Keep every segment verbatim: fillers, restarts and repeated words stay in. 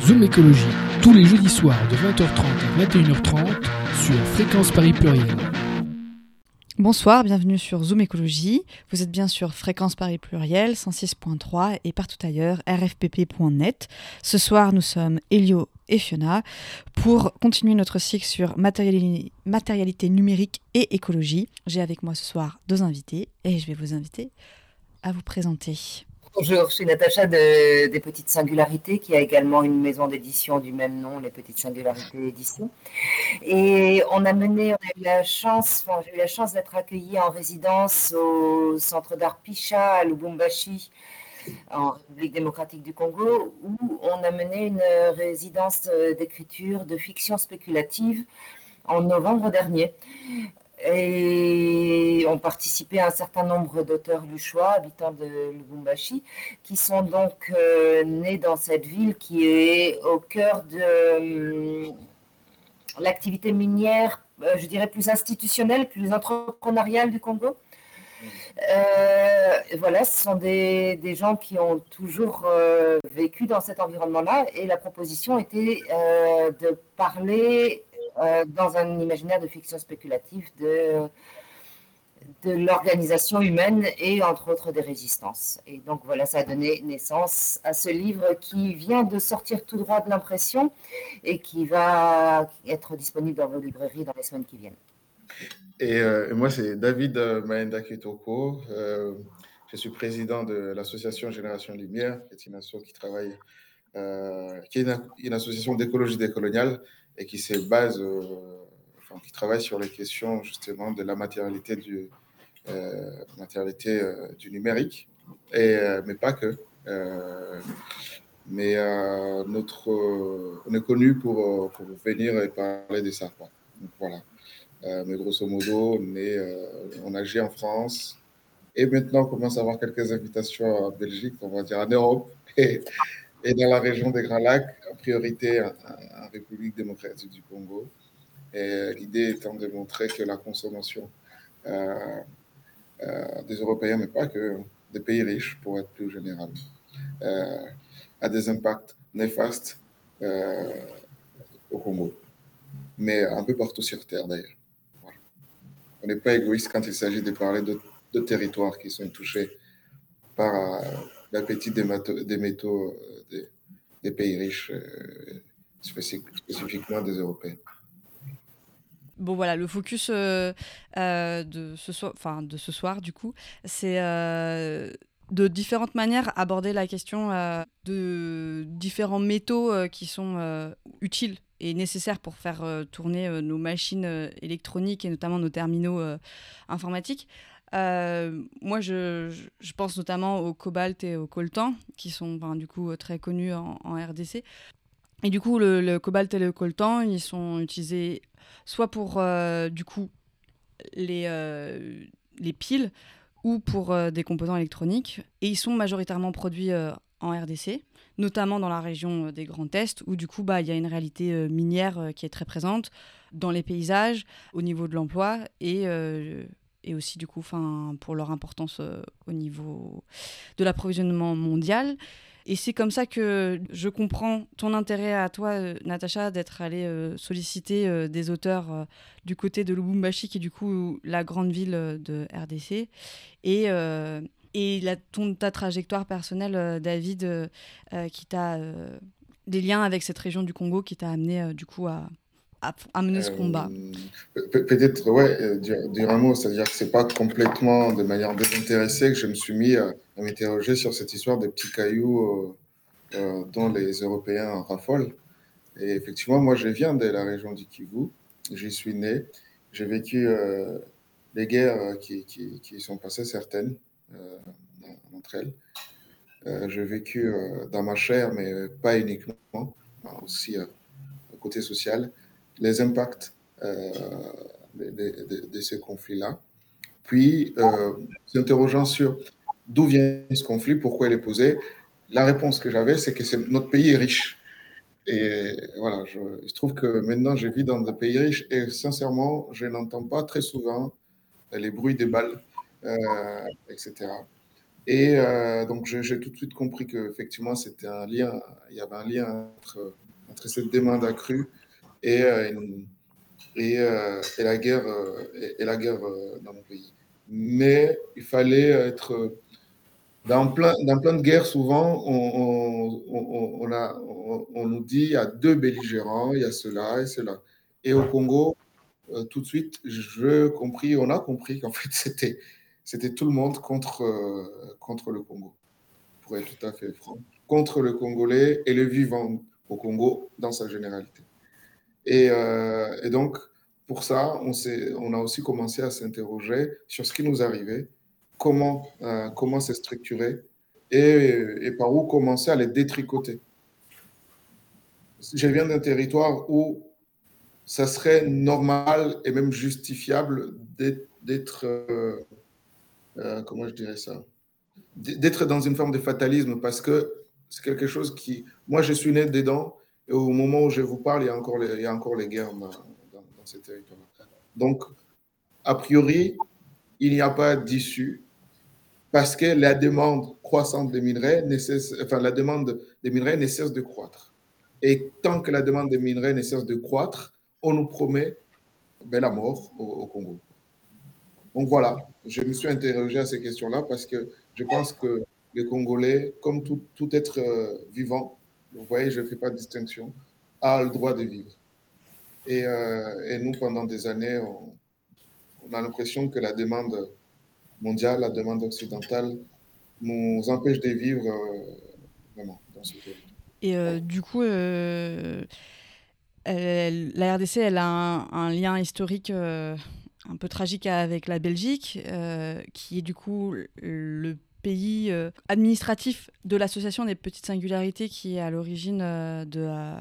Zoom Écologie, tous les jeudis soirs de vingt heures trente à vingt et une heures trente sur Fréquence Paris Pluriel. Bonsoir, bienvenue sur Zoom Écologie. Vous êtes bien sur Fréquence Paris Pluriel, cent six point trois et partout ailleurs, r f p p point net. Ce soir, nous sommes Elio et Fiona pour continuer notre cycle sur matériali- matérialité numérique et écologie. J'ai avec moi ce soir deux invités et je vais vous inviter à vous présenter. Bonjour, je suis Natacha de, des Petites Singularités, qui a également une maison d'édition du même nom, les Petites Singularités Éditions. Et on a mené, on a eu la chance, enfin, j'ai eu la chance d'être accueillie en résidence au Centre d'art Picha à Lubumbashi, en République démocratique du Congo, où on a mené une résidence d'écriture de fiction spéculative en novembre dernier. Et ont participé un certain nombre d'auteurs luchois, habitants de Lubumbashi, qui sont donc euh, nés dans cette ville qui est au cœur de euh, l'activité minière, euh, je dirais plus institutionnelle, plus entrepreneuriale du Congo. Euh, voilà, ce sont des, des gens qui ont toujours euh, vécu dans cet environnement-là, et la proposition était euh, de parler euh, dans un imaginaire de fiction spéculative de, de l'organisation humaine et entre autres des résistances. Et donc voilà, ça a donné naissance à ce livre qui vient de sortir tout droit de l'impression et qui va être disponible dans vos librairies dans les semaines qui viennent. Et, euh, et moi, c'est David euh, Maenda Kitoko. Euh, je suis président de l'association Génération Lumière, qui est une association qui travaille, euh, qui est une, une association d'écologie décoloniale et qui se base, euh, enfin, qui travaille sur les questions justement de la matérialité du, euh, matérialité, euh, du numérique, et, euh, mais pas que. Euh, mais euh, notre, euh, on est connu pour, pour venir et parler de ça, quoi. Donc voilà. Euh, mais grosso modo, on, est, euh, on agit en France et maintenant on commence à avoir quelques invitations en Belgique, on va dire en Europe et, et dans la région des Grands Lacs, en priorité en, en République démocratique du Congo. Et l'idée étant de montrer que la consommation euh, euh, des Européens, mais pas que, des pays riches, pour être plus général, euh, a des impacts néfastes euh, au Congo, mais un peu partout sur Terre d'ailleurs. On n'est pas égoïste quand il s'agit de parler de, de territoires qui sont touchés par euh, l'appétit des, mato- des métaux euh, des, des pays riches, euh, spécifique, spécifiquement des Européens. Bon voilà, le focus euh, euh, de, ce so- enfin, de ce soir, du coup, c'est euh, de différentes manières aborder la question euh, de différents métaux euh, qui sont euh, utiles et nécessaires pour faire euh, tourner euh, nos machines euh, électroniques et notamment nos terminaux euh, informatiques. Euh, moi, je, je, je pense notamment au cobalt et au coltan, qui sont ben, du coup très connus en, en R D C. Et du coup, le, le cobalt et le coltan, ils sont utilisés soit pour euh, du coup les, euh, les piles ou pour euh, des composants électroniques. Et ils sont majoritairement produits euh, en R D C, notamment dans la région euh, des Grands Est, où du coup, bah, y a une réalité euh, minière euh, qui est très présente dans les paysages, au niveau de l'emploi et, euh, et aussi du coup, pour leur importance euh, au niveau de l'approvisionnement mondial. Et c'est comme ça que je comprends ton intérêt à toi, euh, Natacha, d'être allée euh, solliciter euh, des auteurs euh, du côté de Lubumbashi, qui est du coup la grande ville euh, de R D C. Et, euh, et la, ton, ta trajectoire personnelle, euh, David, euh, euh, qui t'a euh, des liens avec cette région du Congo qui t'a amené euh, du coup à, à, à mener ce combat. Euh, pe- peut-être, ouais, euh, dire, dire un mot, c'est-à-dire que c'est pas complètement de manière désintéressée que je me suis mis à, à m'interroger sur cette histoire des petits cailloux euh, euh, dont les Européens raffolent. Et effectivement, moi, je viens de la région du Kivu. J'y suis né. J'ai vécu euh, les guerres qui, qui, qui sont passées, certaines euh, d'entre elles. Euh, j'ai vécu euh, dans ma chair, mais pas uniquement, aussi euh, au côté social, les impacts euh, de, de, de, de ces conflits-là. Puis, euh, s'interrogeant sur d'où vient ce conflit, pourquoi il est posé, la réponse que j'avais, c'est que c'est, notre pays est riche. Et voilà, je, il se trouve que maintenant, je vis dans un pays riche et sincèrement, je n'entends pas très souvent les bruits des balles, euh, et cetera. Et euh, donc, j'ai, j'ai tout de suite compris qu'effectivement, c'était un lien, il y avait un lien entre, entre cette demande accrue et, euh, une, et, euh, et la guerre, euh, et, et la guerre euh, dans mon pays. Mais il fallait être dans plein, dans plein de guerres. Souvent, on, on, on, on a, on, on nous dit il y a deux belligérants, il y a cela et cela. Et au Congo, euh, tout de suite, je compris, on a compris qu'en fait, c'était, c'était tout le monde contre, euh, contre le Congo, pour être tout à fait franc, contre le Congolais et le vivant au Congo dans sa généralité. Et, euh, et donc, pour ça, on, s'est, on a aussi commencé à s'interroger sur ce qui nous arrivait, comment, euh, comment c'est structuré et, et par où commencer à les détricoter. Je viens d'un territoire où ça serait normal et même justifiable d'être, d'être euh, euh, comment je dirais ça, d'être dans une forme de fatalisme parce que c'est quelque chose qui, moi je suis né dedans et au moment où je vous parle, il y a encore les, il y a encore les guerres dans, dans, dans ces territoires. Donc, a priori, il n'y a pas d'issue parce que la demande croissante des minerais, nécess... enfin la demande des minerais ne cesse de croître. Et tant que la demande des minerais ne cesse de croître, on nous promet ben, la mort au, au Congo. Donc voilà, je me suis interrogé à ces questions-là parce que je pense que les Congolais, comme tout, tout être euh, vivant, vous voyez, je ne fais pas de distinction, a le droit de vivre. Et, euh, et nous, pendant des années, on, on a l'impression que la demande mondiale, la demande occidentale, nous empêche de vivre euh, vraiment dans ce territoire. Et euh, du coup, euh, elle, la R D C, elle a un, un lien historique euh, un peu tragique avec la Belgique, euh, qui est du coup le pays euh, administratif de l'Association des petites singularités qui est à l'origine euh, de, euh,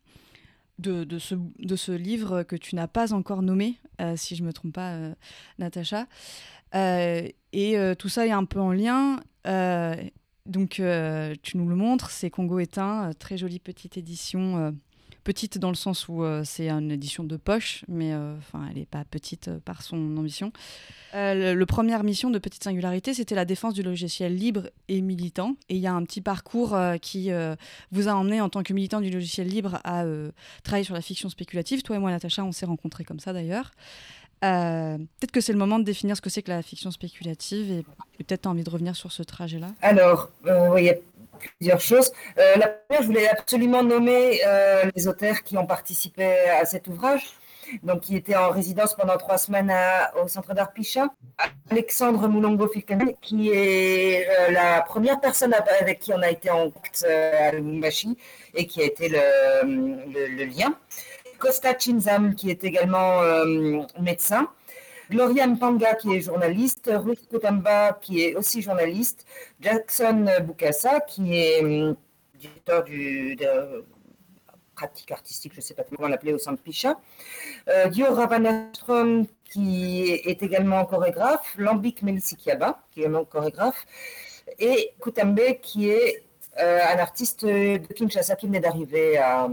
de, de, ce, de ce livre que tu n'as pas encore nommé, euh, si je ne me trompe pas, euh, Natacha. Euh, et euh, tout ça est un peu en lien. Euh, donc, euh, tu nous le montres, c'est Congo éteint, euh, très jolie petite édition. Euh, petite dans le sens où euh, c'est une édition de poche, mais euh, elle n'est pas petite euh, par son ambition. Euh, le, le première mission de Petite Singularité, c'était la défense du logiciel libre et militant. Et il y a un petit parcours euh, qui euh, vous a emmené en tant que militant du logiciel libre à euh, travailler sur la fiction spéculative. Toi et moi, Natacha, on s'est rencontrés comme ça d'ailleurs. Euh, peut-être que c'est le moment de définir ce que c'est que la fiction spéculative et, et peut-être tu as envie de revenir sur ce trajet-là. Alors, euh, oui, il y a plusieurs choses. Euh, la première, je voulais absolument nommer euh, les auteurs qui ont participé à cet ouvrage, donc qui étaient en résidence pendant trois semaines à, au Centre d'Art Pichat. Alexandre Moulongo-Fikane, qui est euh, la première personne avec qui on a été en contact euh, à Lubumbashi et qui a été le, le, le lien. Costa Chinzam, qui est également euh, médecin. Gloria Mpanga, qui est journaliste. Ruth Kotamba, qui est aussi journaliste. Jackson Bukasa, qui est euh, directeur du, de pratique artistique, je ne sais pas comment l'appeler, au Centre Pichat. Euh, Dio Ravanastrom, qui est également chorégraphe. Lambik Melisikiaba, qui est également chorégraphe. Et Kutambe, qui est euh, un artiste de Kinshasa qui venait d'arriver à...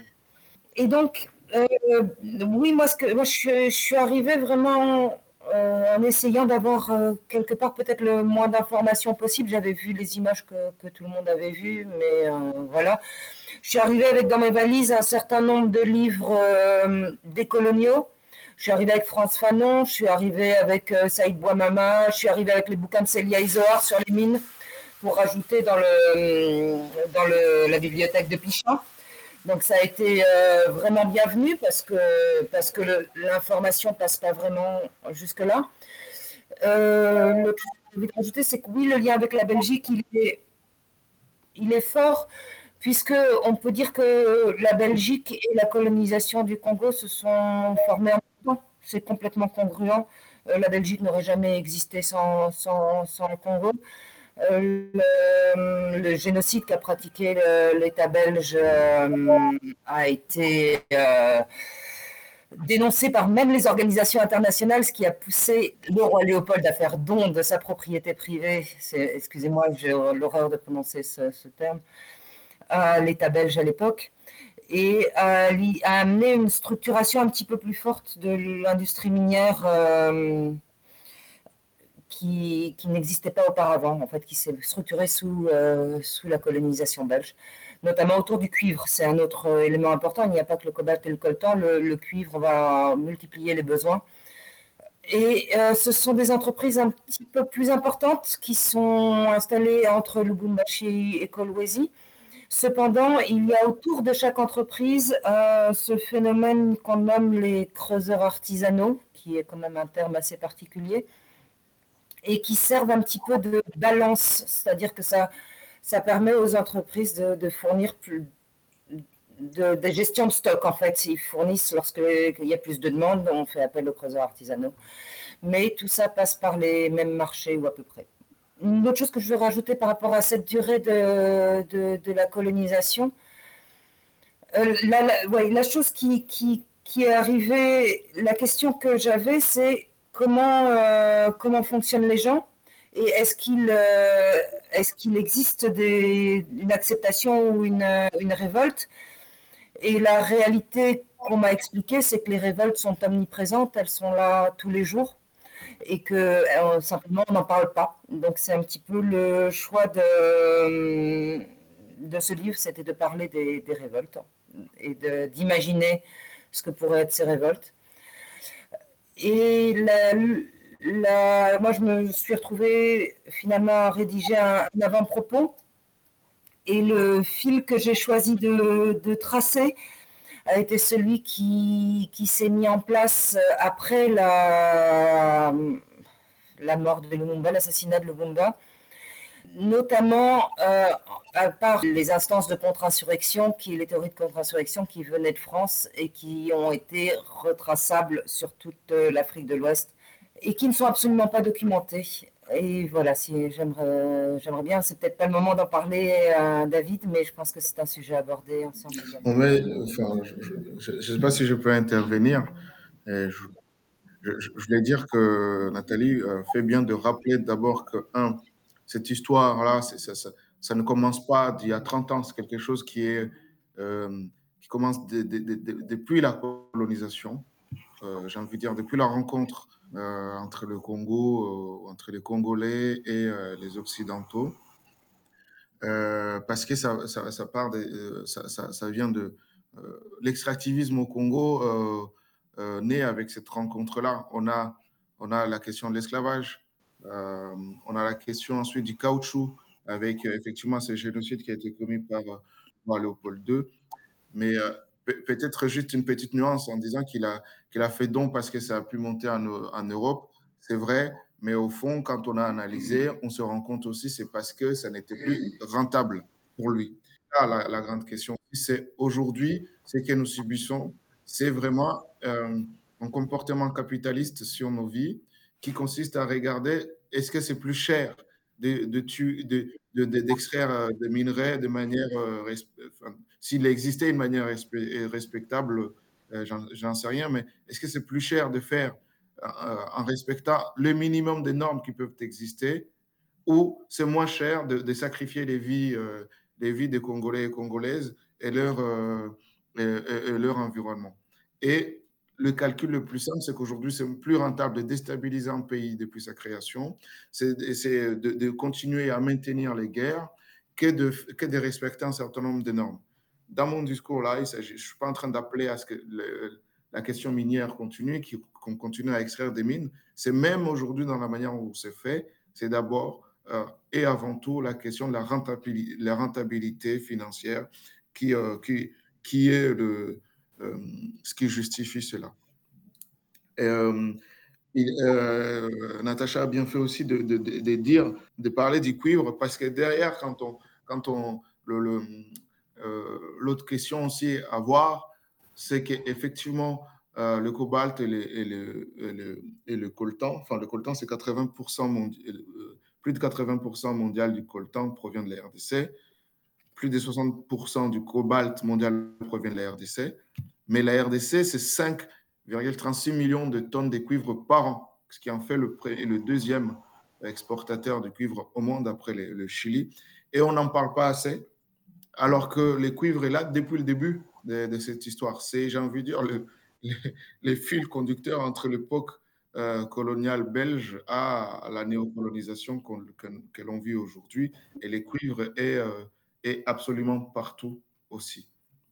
Et donc, euh, oui, moi, ce que, moi je, je suis arrivée vraiment euh, en essayant d'avoir euh, quelque part peut-être le moins d'informations possible. J'avais vu les images que, que tout le monde avait vues, mais euh, voilà. Je suis arrivée avec dans mes valises un certain nombre de livres euh, décoloniaux. Je suis arrivée avec France Fanon, je suis arrivée avec euh, Saïd Bouamama, je suis arrivée avec les bouquins de Célia Isoard sur les mines pour rajouter dans, le, dans le, la bibliothèque de Pichat. Donc ça a été euh, vraiment bienvenu parce que, parce que le, l'information ne passe pas vraiment jusque-là. Euh, le truc que je voulais rajouter, c'est que oui, le lien avec la Belgique, il est, il est fort, puisqu'on peut dire que la Belgique et la colonisation du Congo se sont formées en même temps. C'est complètement congruent. Euh, la Belgique n'aurait jamais existé sans, sans, sans le Congo. Euh, le, le génocide qu'a pratiqué le, l'État belge euh, a été euh, dénoncé par même les organisations internationales, ce qui a poussé le roi Léopold à faire don de sa propriété privée, c'est, excusez-moi, j'ai l'horreur de prononcer ce, ce terme, à l'État belge à l'époque, et a, a amené une structuration un petit peu plus forte de l'industrie minière euh, qui, qui n'existait pas auparavant, en fait, qui s'est structuré sous, euh, sous la colonisation belge, notamment autour du cuivre. C'est un autre euh, élément important. Il n'y a pas que le cobalt et le coltan. Le, le cuivre va multiplier les besoins. Et euh, ce sont des entreprises un petit peu plus importantes qui sont installées entre Lubumbashi et Kolwezi. Cependant, il y a autour de chaque entreprise euh, ce phénomène qu'on nomme les creuseurs artisanaux, qui est quand même un terme assez particulier, et qui servent un petit peu de balance, c'est-à-dire que ça, ça permet aux entreprises de, de fournir plus de, de gestion de stock. En fait, ils fournissent lorsqu'il y a plus de demandes, on fait appel aux creuseurs artisanaux. Mais tout ça passe par les mêmes marchés ou à peu près. Une autre chose que je veux rajouter par rapport à cette durée de, de, de la colonisation, euh, la, la, ouais, la chose qui, qui, qui est arrivée, la question que j'avais, c'est comment, euh, comment fonctionnent les gens et est-ce qu'il euh, est-ce qu'il existe des, une acceptation ou une, une révolte. Et la réalité qu'on m'a expliquée, c'est que les révoltes sont omniprésentes, elles sont là tous les jours. Et que euh, simplement on n'en parle pas. Donc c'est un petit peu le choix de, de ce livre, c'était de parler des, des révoltes et de, d'imaginer ce que pourraient être ces révoltes. Et la, la, moi je me suis retrouvée finalement à rédiger un, un avant-propos et le fil que j'ai choisi de, de tracer a été celui qui, qui s'est mis en place après la, la mort de Lumumba, l'assassinat de Lumumba, notamment euh, à part les instances de contre-insurrection, qui, les théories de contre-insurrection qui venaient de France et qui ont été retraçables sur toute l'Afrique de l'Ouest et qui ne sont absolument pas documentées. Et voilà, si j'aimerais, j'aimerais bien, c'est peut-être pas le moment d'en parler à David, mais je pense que c'est un sujet abordé ensemble. Mais, enfin, je ne sais pas si je peux intervenir. Et je, je, je voulais dire que Nathalie euh, fait bien de rappeler d'abord que, un, cette histoire-là, c'est, ça, ça, ça ne commence pas d'il y a trente ans, c'est quelque chose qui, est, euh, qui commence de, de, de, de, depuis la colonisation, euh, j'ai envie de dire, depuis la rencontre euh, entre le Congo, euh, entre les Congolais et euh, les Occidentaux. Euh, parce que ça, ça, ça, part de, euh, ça, ça, ça vient de euh, l'extractivisme au Congo, euh, euh, né avec cette rencontre-là. On a, on a la question de l'esclavage, euh, on a la question ensuite du caoutchouc, avec euh, effectivement ce génocide qui a été commis par, par Léopold deux. Mais euh, pe- peut-être juste une petite nuance en disant qu'il a, qu'il a fait don parce que ça a pu monter en, en Europe. C'est vrai, mais au fond, quand on a analysé, on se rend compte aussi c'est parce que ça n'était plus rentable pour lui. Là, la, la grande question, c'est aujourd'hui, ce que nous subissons, c'est vraiment euh, un comportement capitaliste sur nos vies qui consiste à regarder est-ce que c'est plus cher de, de, tu- de, de, de- d'extraire euh, des minerais de manière, euh, resp- enfin, s'il existait une manière respe- respectable, euh, j'en, j'en sais rien, mais est-ce que c'est plus cher de faire euh, en respectant le minimum des normes qui peuvent exister, ou c'est moins cher de, de sacrifier les vies, euh, les vies des Congolais et Congolaises et leur, euh, et, et- et leur environnement. Et le calcul le plus simple, c'est qu'aujourd'hui, c'est plus rentable de déstabiliser un pays depuis sa création, c'est, c'est de, de continuer à maintenir les guerres que de, que de respecter un certain nombre de normes. Dans mon discours, là, je ne suis pas en train d'appeler à ce que le, la question minière continue, qu'on continue à extraire des mines. C'est même aujourd'hui dans la manière où c'est fait, c'est d'abord euh, et avant tout la question de la rentabilité, la rentabilité financière qui, euh, qui, qui est le, euh, ce qui justifie cela. Et, euh, il, euh, Natacha a bien fait aussi de, de, de, de dire, de parler du cuivre, parce que derrière, quand on, quand on le, le, euh, l'autre question aussi à voir, c'est qu'effectivement, euh, le cobalt et le, et, le, et, le, et le coltan, enfin le coltan c'est quatre-vingts pour cent mondial, euh, plus de quatre-vingts pour cent mondial du coltan provient de la R D C, plus de soixante pour cent du cobalt mondial provient de la R D C, mais la R D C c'est cinq virgule trente-six millions de tonnes de cuivre par an, ce qui en fait le, le deuxième exportateur de cuivre au monde après le, le Chili. Et on n'en parle pas assez, alors que le cuivre est là depuis le début de, de cette histoire. C'est, j'ai envie de dire, le, les, les fils conducteurs entre l'époque euh, coloniale belge à la néocolonisation qu'on- que, que l'on vit aujourd'hui. Et les cuivres est, euh, est absolument partout aussi.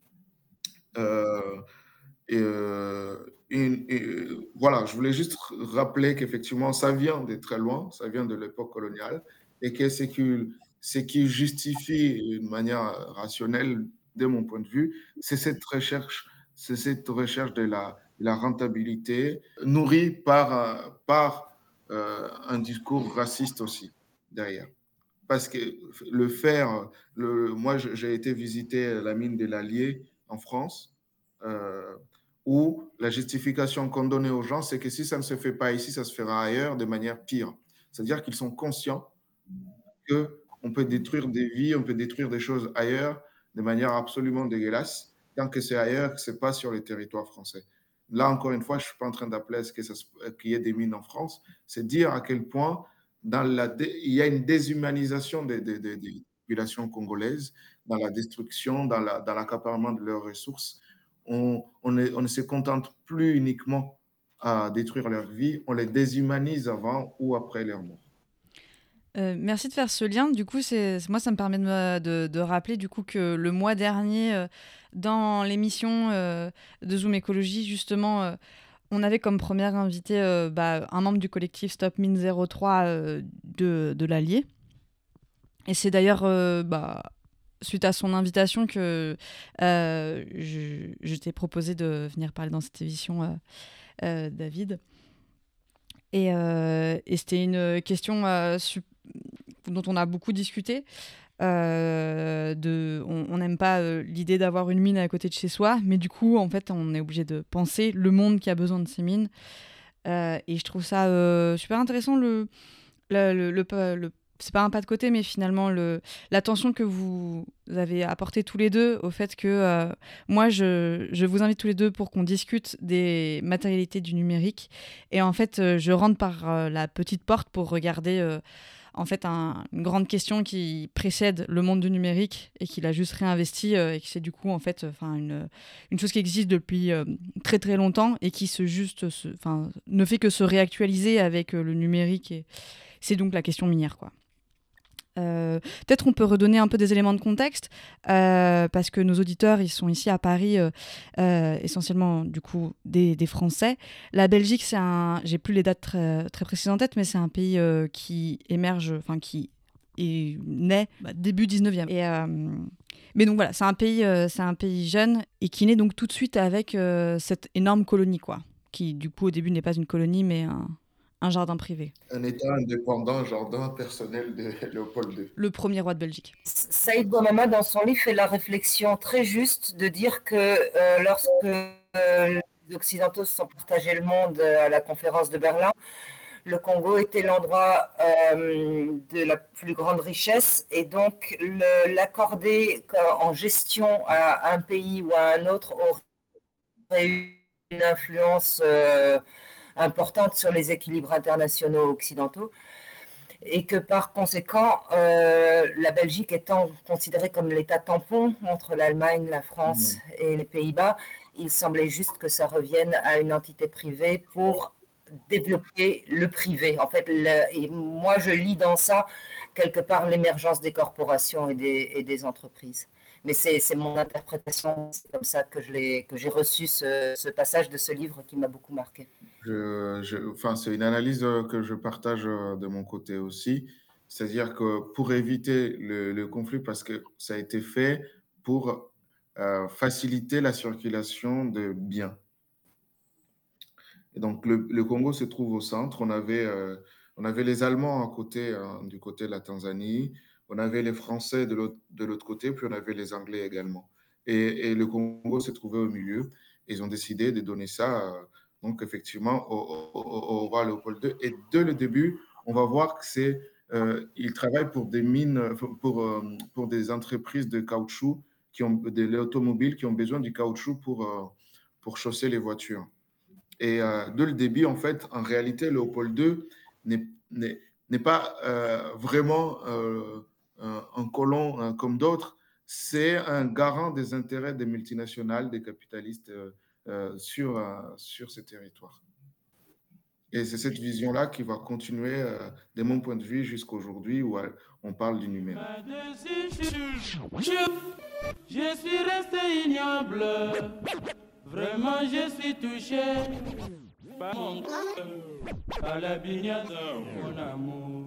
Euh, et, euh, une- et, voilà, je voulais juste rappeler qu'effectivement, ça vient de très loin, ça vient de l'époque coloniale, et que ce qui, ce qui justifie d'une manière rationnelle, de mon point de vue, c'est cette recherche, c'est cette recherche de la, de la rentabilité, nourrie par, un- par euh, un discours raciste aussi derrière. Parce que le faire, le, moi je- j'ai été visiter la mine de l'Allier en France, euh, où la justification qu'on donnait aux gens, c'est que si ça ne se fait pas ici, ça se fera ailleurs de manière pire. C'est-à-dire qu'ils sont conscients qu'on peut détruire des vies, on peut détruire des choses ailleurs de manière absolument dégueulasse, tant que c'est ailleurs, que ce n'est pas sur le territoire français. Là, encore une fois, je ne suis pas en train d'appeler à ce que ça se- qu'il y ait des mines en France, c'est dire à quel point dans la dé- il y a une déshumanisation des, des- des- des populations congolaises, dans la destruction, dans la- dans l'accaparement de leurs ressources. On, on est- on ne se contente plus uniquement à détruire leur vie, on les déshumanise avant ou après leur mort. Euh, merci de faire ce lien. Du coup, c'est moi, ça me permet de, me- de- de rappeler du coup que le mois dernier, euh, dans l'émission euh, de Zoom Écologie, justement, euh, on avait comme première invitée euh, bah, un membre du collectif Stop Mine zéro trois euh, de, de l'Allier. Et c'est d'ailleurs euh, bah, suite à son invitation que euh, je, je t'ai proposé de venir parler dans cette émission, euh, euh, David. Et, euh, et c'était une question euh, su- dont on a beaucoup discuté. Euh, de, on n'aime pas euh, l'idée d'avoir une mine à côté de chez soi, mais du coup, en fait, on est obligé de penser le monde qui a besoin de ces mines. Euh, et je trouve ça euh, super intéressant, le, le, le, le, le- c'est pas un pas de côté, mais finalement, le, l'attention que vous avez apportée tous les deux au fait que euh, moi, je, je vous invite tous les deux pour qu'on discute des matérialités du numérique. Et en fait, euh, je rentre par euh, la petite porte pour regarder euh, en fait un- une grande question qui précède le monde du numérique et qu'il a juste réinvesti euh, et que c'est du coup en fait enfin une, une chose qui existe depuis euh, très très longtemps et qui se juste se, enfin ne fait que se réactualiser avec euh, le numérique et c'est donc la question minière quoi. Euh, peut-être on peut redonner un peu des éléments de contexte euh, parce que nos auditeurs ils sont ici à Paris euh, euh, essentiellement du coup des, des Français. La Belgique c'est un, j'ai plus les dates très, très précises en tête mais c'est un pays euh, qui émerge, enfin qui est né bah, début dix-neuvième. Et euh, mais donc voilà c'est un pays, euh, c'est un pays jeune et qui naît donc tout de suite avec euh, cette énorme colonie quoi, qui du coup au début n'est pas une colonie mais un, un jardin privé. Un État indépendant, jardin personnel de Léopold deux. Le premier roi de Belgique. Saïd Bouamama, dans son livre, fait la réflexion très juste de dire que euh, lorsque euh, les Occidentaux se sont partagés le monde à la conférence de Berlin, le Congo était l'endroit euh, de la plus grande richesse et donc le, l'accorder en gestion à un pays ou à un autre aurait eu une influence euh, importante sur les équilibres internationaux occidentaux et que par conséquent, euh, la Belgique étant considérée comme l'État tampon entre l'Allemagne, la France Mmh. et les Pays-Bas, il semblait juste que ça revienne à une entité privée pour développer le privé. En fait, le, et moi, je lis dans ça quelque part l'émergence des corporations et des, et des entreprises. Mais c'est, c'est mon interprétation, c'est comme ça que, je l'ai, que j'ai reçu ce, ce passage de ce livre qui m'a beaucoup marqué. Je, je- enfin, c'est une analyse euh, que je partage euh, de mon côté aussi. C'est-à-dire que pour éviter le, le conflit, parce que ça a été fait pour euh, faciliter la circulation de biens. Et donc, le, le Congo se trouve au centre. On avait, euh, on avait les Allemands à côté, hein, du côté de la Tanzanie. On avait les Français de l'autre, de l'autre côté, puis on avait les Anglais également. Et, et le Congo se trouvait au milieu. Ils ont décidé de donner ça, euh, donc effectivement, au, au- au- au roi Léopold deux. Et dès le début, on va voir que c'est, euh, il travaille pour des mines, pour, euh, pour des entreprises de caoutchouc qui ont, de l'automobile qui ont besoin du caoutchouc pour, euh, pour chausser les voitures. Et euh, dès le début, en fait, en réalité, Léopold deux n'est, n'est, n'est pas euh, vraiment euh, un, un colon euh, comme d'autres. C'est un garant des intérêts des multinationales, des capitalistes euh, euh, sur, euh, sur ces territoires. Et c'est cette vision-là qui va continuer, euh, de mon point de vue, jusqu'aujourd'hui où euh, on parle du numérique. Je suis resté ignoble, vraiment je suis touché par mon cœur, à la bignade, mon amour.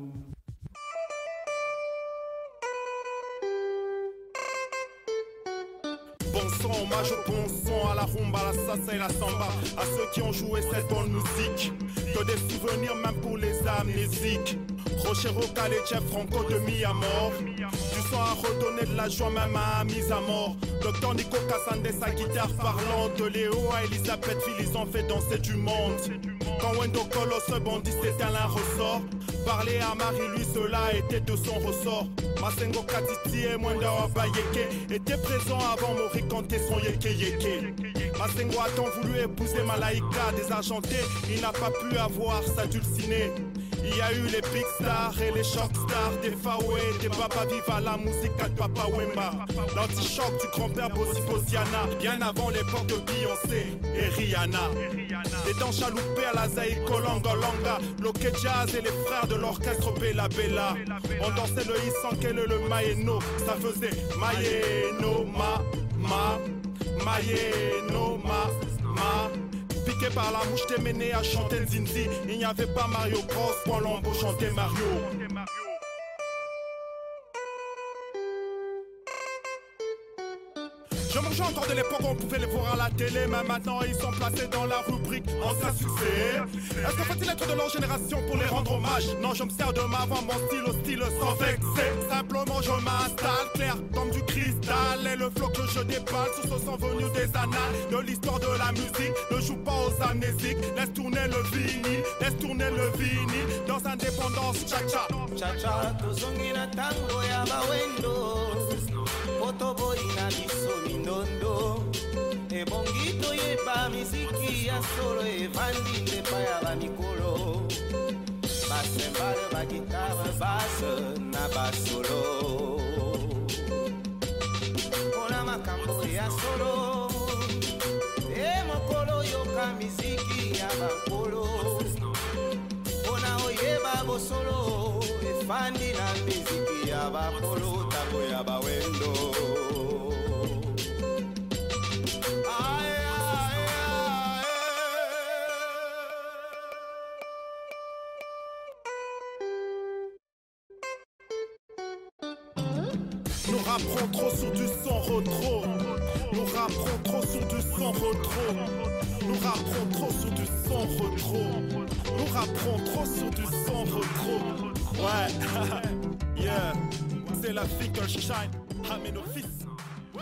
Bon son, hommage au bon son, à la rumba, à la salsa et la samba, à ceux qui ont joué cette bonne musique. Que des souvenirs même pour les amnésiques. Rochero, Calais, Franco de mi à mort. Du son à redonner de la joie même à mise à mort. Docteur Nico Cassandé, sa guitare parlante. De Léo à Elisabeth Phil, ils ont fait danser du monde. Quand Wendo Colo se bondit, c'était un ressort. Parler à Marie-Louise, cela était de son ressort. Masengo Katiti et Mwenda Wabayeke étaient présents avant Mori canter son yeke yeke. Masengo a tant voulu épouser Malaika, désargenté, il n'a pas pu avoir sa dulcinée. Il y a eu les big stars et les shock stars, des Faoué, des Baba Viva, la musique à Papa Wemba. L'anti-choc du grand-père Bossi Bossiana, bien avant l'époque de Beyoncé et Rihanna. Les dents chaloupées à la Zaï Kolongolonga, Loke Jazz et les frères de l'orchestre Bella Bella. On dansait le Isankel et le Maeno, ça faisait Maeno, ma, ma, Maeno, ma, ma. Piqué par la mouche, t'es mené à chanter le Zinzi. Il n'y avait pas Mario Bros, Colombo chantait Mario. Je mangeais encore de l'époque, on pouvait les voir à la télé, mais maintenant ils sont placés dans la rubrique en sa succès. Est-ce que faut-il être de leur génération pour les rendre hommage? Non, je me sers de ma voix, mon style au style sans vexer. Simplement je m'installe, clair comme du cristal. Et le flow que je déballe, sous ce sont venus des annales de l'histoire de la musique. Ne joue pas aux amnésiques, laisse tourner le vinyle, laisse tourner le vinyle dans indépendance, cha-cha. Cha-cha, tozongina tango ya bawendo. Otobo ina biso mindondo ebongito yeba miziki ya solo evandi ndepa ya bamikolo basembale bagitare base na basolo mpona makambo ya solo e mokolo yoka miziki ya bankolo mpona oyeba bosolo efandi na miziki ya bakolo tako ya bawendo. Nous rapperons trop sur du son retro. Nous rapperons trop sur du son retro. Nous rapperons trop sur du son retro. Nous rapperons trop sur du son retro. Ouais, yeah. C'est la fille que je shine. Amène nos fils. Ouais.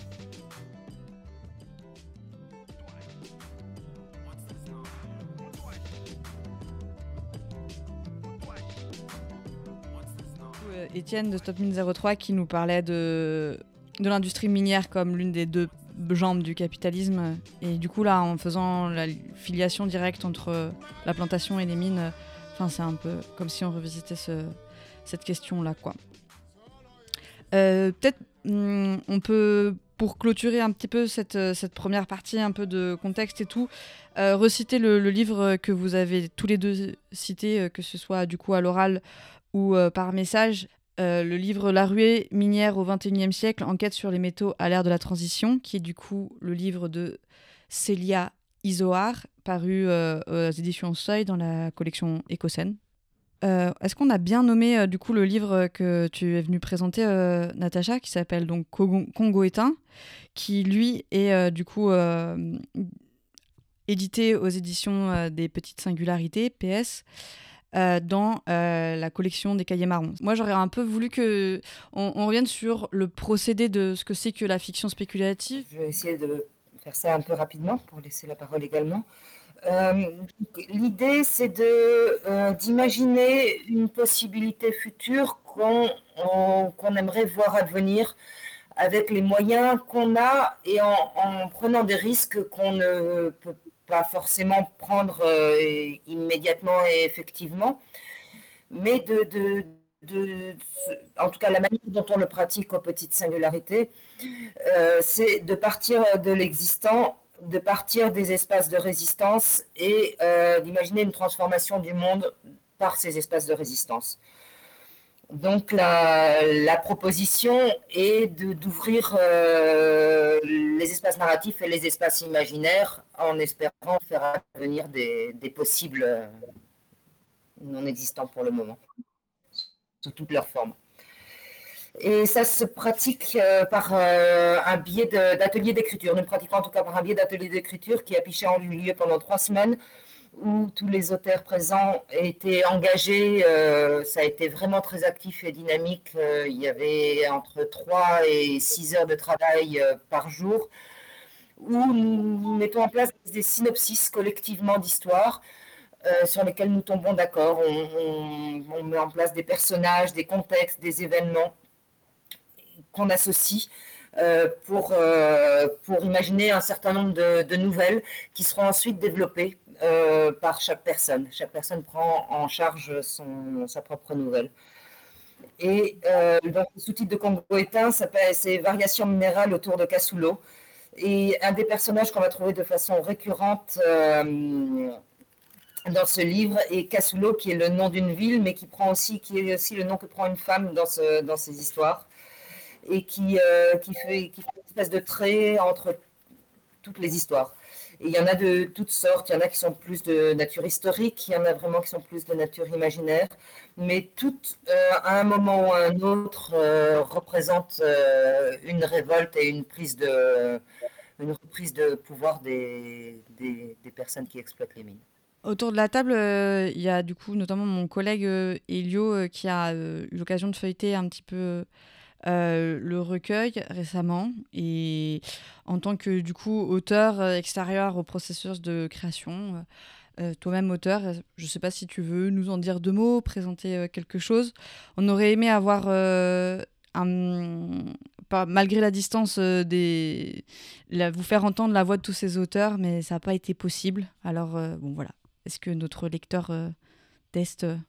Étienne de Stop Mine zéro trois qui nous parlait de, de l'industrie minière comme l'une des deux jambes du capitalisme. Et du coup, là, en faisant la filiation directe entre la plantation et les mines, enfin, c'est un peu comme si on revisitait ce, cette question-là, quoi. Euh, peut-être on peut, pour clôturer un petit peu cette, cette première partie, un peu de contexte et tout, euh, reciter le, le livre que vous avez tous les deux cité, que ce soit du coup à l'oral ou euh, par message, euh, le livre La ruée minière au vingt et unième siècle, enquête sur les métaux à l'ère de la transition, qui est du coup le livre de Célia Izoard, paru euh, aux éditions Seuil dans la collection Écocène. Euh, est-ce qu'on a bien nommé euh, du coup le livre que tu es venu présenter, euh, Natacha, qui s'appelle donc Congo, Congo éteint, qui lui est euh, du coup euh, édité aux éditions euh, des Petites Singularités, P S, euh, dans euh, la collection des Cahiers Marrons. Moi, j'aurais un peu voulu que on, on revienne sur le procédé de ce que c'est que la fiction spéculative. Je vais essayer de faire ça un peu rapidement pour laisser la parole également. Euh, l'idée, c'est de, euh, d'imaginer une possibilité future qu'on, on, qu'on aimerait voir advenir avec les moyens qu'on a et en, en prenant des risques qu'on ne peut pas forcément prendre euh, immédiatement et effectivement, mais de, de, de, en tout cas la manière dont on le pratique aux Petites Singularités, euh, c'est de partir de l'existant de partir des espaces de résistance et euh, d'imaginer une transformation du monde par ces espaces de résistance. Donc la, la proposition est de, d'ouvrir euh, les espaces narratifs et les espaces imaginaires en espérant faire advenir des, des possibles euh, non existants pour le moment, sous toutes leurs formes. Et ça se pratique euh, par euh, un biais de, d'atelier d'écriture. Nous pratiquons en tout cas par un biais d'atelier d'écriture qui a affiché en lieu pendant trois semaines, où tous les auteurs présents étaient engagés. Euh, ça a été vraiment très actif et dynamique. Euh, il y avait entre trois et six heures de travail euh, par jour, où nous mettons en place des synopsis collectivement d'histoires euh, sur lesquels nous tombons d'accord. On, on, on met en place des personnages, des contextes, des événements qu'on associe euh, pour, euh, pour imaginer un certain nombre de, de nouvelles qui seront ensuite développées euh, par chaque personne. Chaque personne prend en charge son, sa propre nouvelle. Et euh, donc, le sous-titre de Congo éteint, c'est Variations minérales autour de Kasulo. Et un des personnages qu'on va trouver de façon récurrente euh, dans ce livre est Kasulo, qui est le nom d'une ville, mais qui, prend aussi, qui est aussi le nom que prend une femme dans, ce, dans ces histoires, et qui, euh, qui, fait, qui fait une espèce de trait entre toutes les histoires. Et il y en a de toutes sortes, il y en a qui sont plus de nature historique, il y en a vraiment qui sont plus de nature imaginaire, mais toutes, euh, à un moment ou à un autre, euh, représentent euh, une révolte et une prise de, une reprise de pouvoir des, des, des personnes qui exploitent les mines. Autour de la table, euh, il y a du coup notamment mon collègue euh, Elio euh, qui a euh, eu l'occasion de feuilleter un petit peu euh, le recueil récemment, et en tant que du coup auteur euh, extérieur au processus de création, euh, toi-même auteur, je ne sais pas si tu veux nous en dire deux mots, présenter euh, quelque chose. On aurait aimé avoir euh, un, pas, malgré la distance euh, des, la, vous faire entendre la voix de tous ces auteurs, mais ça n'a pas été possible. Alors euh, bon voilà. Est-ce que notre lecteur euh, d'Est... Euh...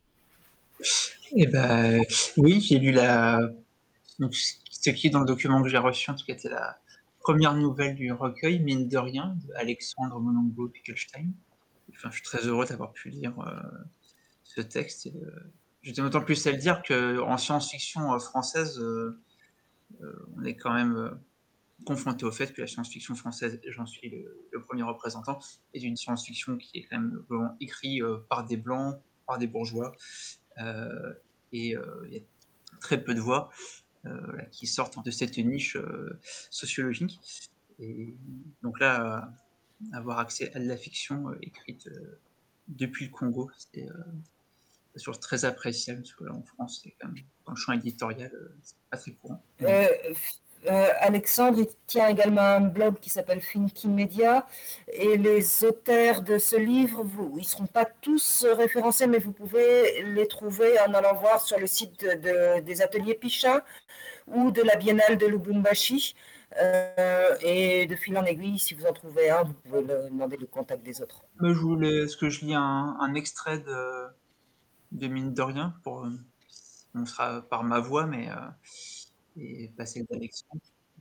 Eh ben, oui, j'ai lu la... Donc, ce qui est dans le document que j'ai reçu, en tout cas, était la première nouvelle du recueil, Mine de rien, de Alexandre Monongo-Pickelstein. Enfin, je suis très heureux d'avoir pu lire euh, ce texte. Et, euh, j'étais d'autant plus à le dire qu'en science-fiction euh, française, euh, euh, on est quand même... Euh, confronté au fait que la science-fiction française, j'en suis le, le premier représentant, est une science-fiction qui est quand même vraiment écrite euh, par des blancs, par des bourgeois, euh, et il euh, y a très peu de voix euh, là, qui sortent de cette niche euh, sociologique. Et donc là, euh, avoir accès à de la fiction euh, écrite euh, depuis le Congo, c'est euh, sûr très appréciable, parce que là en France, c'est quand même, dans le champ éditorial, euh, c'est pas très courant. Euh... Euh, Alexandre, il tient également un blog qui s'appelle Finky Media, et les auteurs de ce livre, vous, ils ne seront pas tous référencés, mais vous pouvez les trouver en allant voir sur le site de, de, des ateliers Picha ou de la Biennale de Lubumbashi, euh, et de fil en aiguille, si vous en trouvez un, vous pouvez le, demander le contact des autres. Mais je voulais, est-ce que je lis un, un extrait de, de Mine de rien, pour, on sera par ma voix, mais... Euh... et passer d'Alexandre.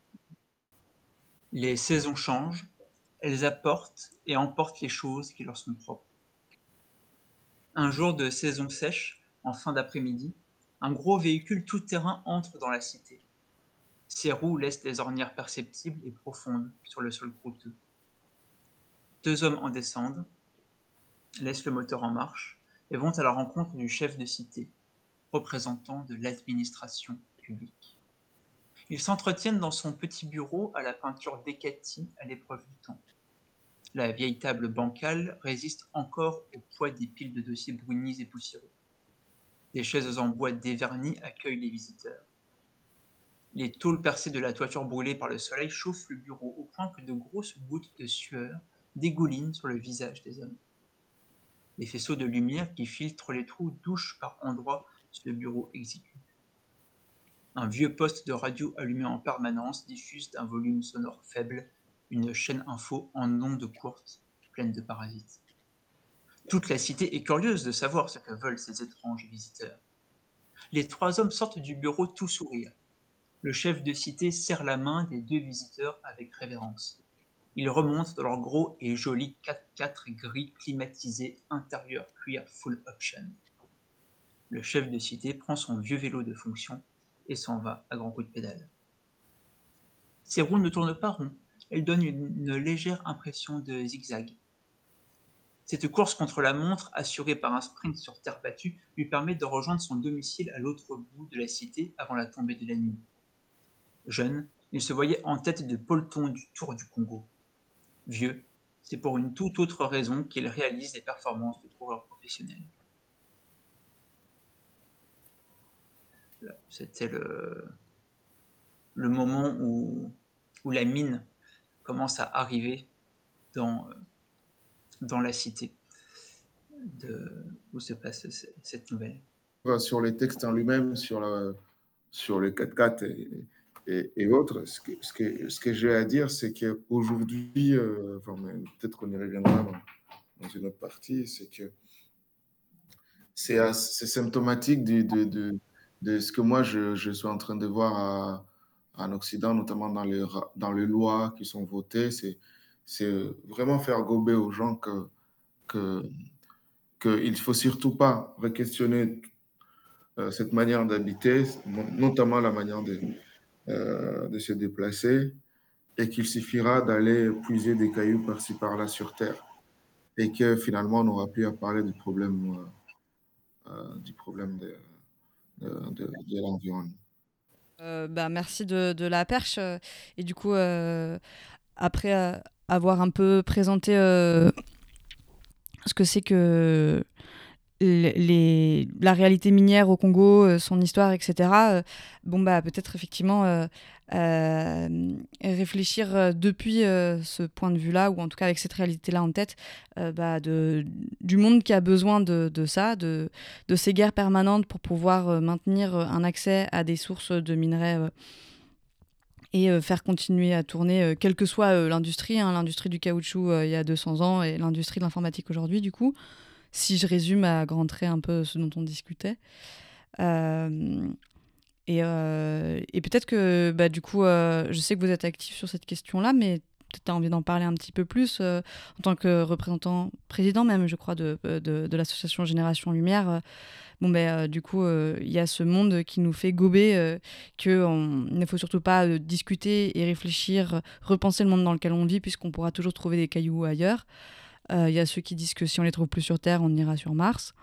Les saisons changent, elles apportent et emportent les choses qui leur sont propres. Un jour de saison sèche, en fin d'après-midi, un gros véhicule tout-terrain entre dans la cité. Ses roues laissent des ornières perceptibles et profondes sur le sol croûteux. Deux hommes en descendent, laissent le moteur en marche et vont à la rencontre du chef de cité, représentant de l'administration publique. Ils s'entretiennent dans son petit bureau à la peinture décatie à l'épreuve du temps. La vieille table bancale résiste encore au poids des piles de dossiers brunis et poussiéreux. Des chaises en bois dévernis accueillent les visiteurs. Les tôles percées de la toiture brûlée par le soleil chauffent le bureau au point que de grosses gouttes de sueur dégoulinent sur le visage des hommes. Les faisceaux de lumière qui filtrent les trous douchent par endroits sur le bureau exigu. Un vieux poste de radio allumé en permanence diffuse d'un volume sonore faible une chaîne info en ondes courtes, pleine de parasites. Toute la cité est curieuse de savoir ce que veulent ces étranges visiteurs. Les trois hommes sortent du bureau tout sourire. Le chef de cité serre la main des deux visiteurs avec révérence. Ils remontent dans leur gros et joli quatre-quatre gris climatisé intérieur cuir full option. Le chef de cité prend son vieux vélo de fonction et s'en va à grands coups de pédale. Ses roues ne tournent pas rond, elles donnent une, une légère impression de zigzag. Cette course contre la montre, assurée par un sprint sur terre battue, lui permet de rejoindre son domicile à l'autre bout de la cité avant la tombée de la nuit. Jeune, il se voyait en tête de peloton du Tour du Congo. Vieux, c'est pour une toute autre raison qu'il réalise des performances de coureur professionnel. Là, c'était le, le moment où, où la mine commence à arriver dans, dans la cité de, où se passe cette nouvelle. Sur les textes en lui-même, sur, la, sur les quatre-quatre et, et, et autres, ce que, ce que, ce que j'ai à dire, c'est qu'aujourd'hui, euh, enfin, peut-être qu'on y reviendra dans, dans une autre partie, c'est que c'est, c'est symptomatique de, de, de, de ce que moi je, je suis en train de voir à, en Occident, notamment dans les, dans les lois qui sont votées. C'est, c'est vraiment faire gober aux gens que, que, qu'il ne faut surtout pas re-questionner euh, cette manière d'habiter, notamment la manière de, euh, de se déplacer, et qu'il suffira d'aller puiser des cailloux par-ci par-là sur Terre, et que finalement on n'aura plus à parler du problème, euh, euh, du problème de, de, de, de l'environnement. Euh, bah, merci de, de la perche. euh, Et du coup, euh, après euh, avoir un peu présenté euh, ce que c'est que les, les- la réalité minière au Congo, euh, son histoire, et cetera, euh, bon, bah, peut-être effectivement euh, euh, réfléchir euh, depuis euh, ce point de vue-là, ou en tout cas avec cette réalité-là en tête, euh, bah, de, du monde qui a besoin de, de ça, de, de ces guerres permanentes pour pouvoir euh, maintenir euh, un accès à des sources de minerais euh, et euh, faire continuer à tourner, euh, quelle que soit euh, l'industrie, hein, l'industrie du caoutchouc euh, il y a deux cents ans et l'industrie de l'informatique aujourd'hui, du coup, si je résume à grands traits un peu ce dont on discutait. Euh, et, euh, et peut-être que, bah, du coup, euh, je sais que vous êtes actif sur cette question-là, mais peut-être tu as envie d'en parler un petit peu plus euh, en tant que représentant, président même, je crois, de, de, de l'association Génération Lumière. Euh, bon, ben, euh, du coup, il euh, y a ce monde qui nous fait gober, euh, qu'il ne faut surtout pas euh, discuter et réfléchir, repenser le monde dans lequel on vit, puisqu'on pourra toujours trouver des cailloux ailleurs. Il euh, y a ceux qui disent que si on les trouve plus sur Terre, on ira sur Mars.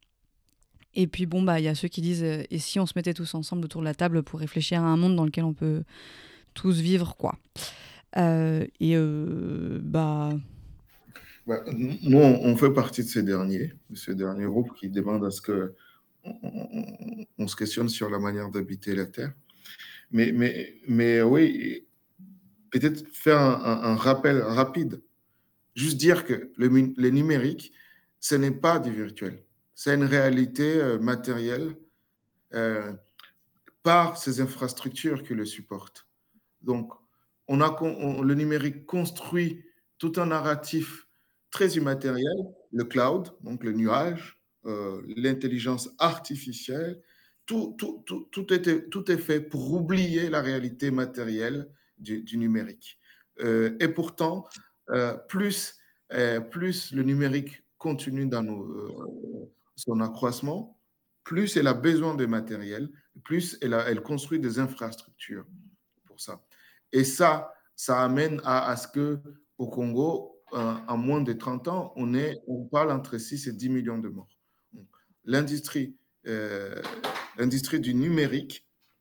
Et puis bon, bah, il y a ceux qui disent euh, et si on se mettait tous ensemble autour de la table pour réfléchir à un monde dans lequel on peut tous vivre, quoi. Euh, et euh, bah. Bah, nous, on fait partie de ces derniers, de ce dernier groupe qui demande à ce que on, on, on se questionne sur la manière d'habiter la Terre. Mais, mais, mais oui, peut-être faire un, un, un rappel rapide. Juste dire que le, le numérique, ce n'est pas du virtuel. C'est une réalité euh, matérielle euh, par ces infrastructures qui le supportent. Donc, on a, on, le numérique construit tout un narratif très immatériel, le cloud, donc le nuage, euh, l'intelligence artificielle, tout, tout, tout, tout, est, tout est fait pour oublier la réalité matérielle du, du numérique. Euh, et pourtant, euh, plus, euh, plus le numérique continue dans nos, euh, son accroissement, plus elle a besoin de matériel, plus elle, a, elle construit des infrastructures pour ça. Et ça, ça amène à, à ce qu'au Congo, euh, en moins de trente ans, on, est, on parle entre six et dix millions de morts. L'industrie, euh, l'industrie du numérique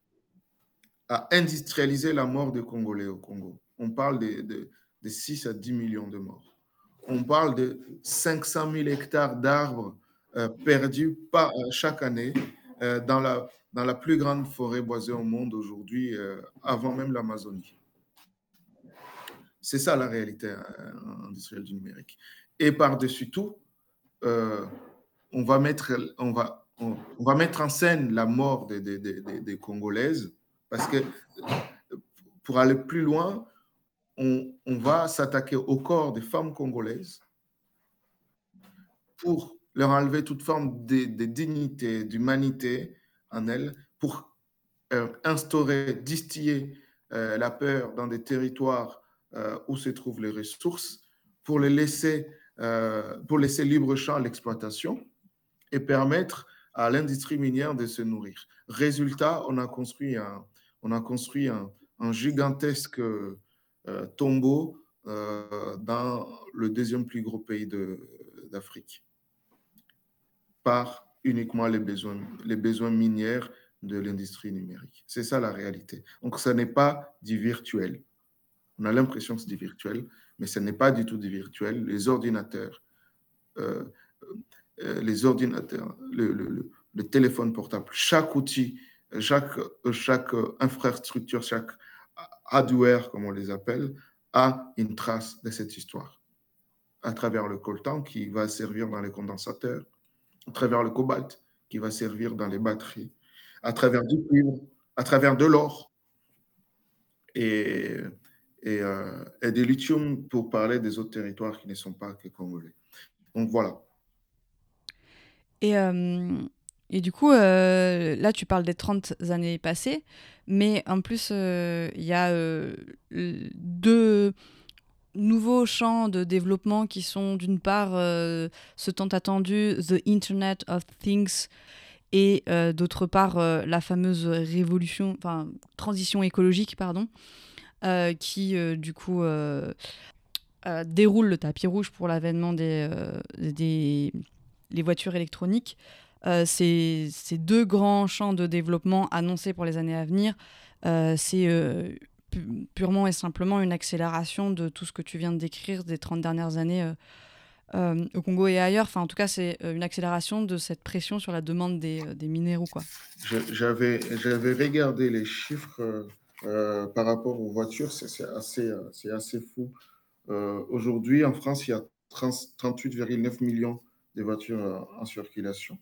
a industrialisé la mort des Congolais au Congo. On parle de, de, de six à dix millions de morts. On parle de cinq cent mille hectares d'arbres euh, perdus par, euh, chaque année euh, dans, la, dans la plus grande forêt boisée au monde aujourd'hui, euh, avant même l'Amazonie. C'est ça la réalité euh, industrielle du numérique. Et par-dessus tout, euh, on, va mettre, on, va, on, on va mettre en scène la mort des, des, des, des Congolaises, parce que pour aller plus loin, on, on va s'attaquer au corps des femmes congolaises pour leur enlever toute forme de, de dignité, d'humanité en elles, pour euh, instaurer, distiller euh, la peur dans des territoires euh, où se trouvent les ressources pour les laisser, euh, pour laisser libre champ à l'exploitation et permettre à l'industrie minière de se nourrir. Résultat, on a construit un, on a construit un, un gigantesque euh, tombeau euh, dans le deuxième plus gros pays de, d'Afrique, par uniquement les besoins, les besoins miniers de l'industrie numérique. C'est ça la réalité. Donc, ce n'est pas du virtuel. On a l'impression que c'est du virtuel, mais ce n'est pas du tout du virtuel. Les ordinateurs, euh, euh, les ordinateurs, le, le, le, le téléphone portable, chaque outil, chaque, chaque infrastructure, chaque hardware, comme on les appelle, a une trace de cette histoire. À travers le coltan qui va servir dans les condensateurs, à travers le cobalt qui va servir dans les batteries, à travers du cuivre, à travers de l'or et, et, euh, et des lithium pour parler des autres territoires qui ne sont pas que congolais. Donc voilà. Et, euh, et du coup, euh, là, tu parles des trente années passées, mais en plus, il euh, y a euh, deux nouveaux champs de développement qui sont d'une part euh, ce tant attendu The Internet of Things et euh, d'autre part euh, la fameuse révolution, enfin transition écologique, pardon, euh, qui euh, du coup euh, euh, déroule le tapis rouge pour l'avènement des, euh, des les voitures électroniques. Euh, ces, ces deux grands champs de développement annoncés pour les années à venir, euh, c'est euh, pu- purement et simplement une accélération de tout ce que tu viens de décrire des trente dernières années euh, euh, au Congo et ailleurs. Enfin, en tout cas, c'est euh, une accélération de cette pression sur la demande des, euh, des minéraux, quoi. Je- J'avais, j'avais regardé les chiffres euh, euh, par rapport aux voitures, c'est c'est assez, euh, c'est assez fou. Euh, aujourd'hui, en France, il y a trente-huit virgule neuf millions de voitures euh, en circulation.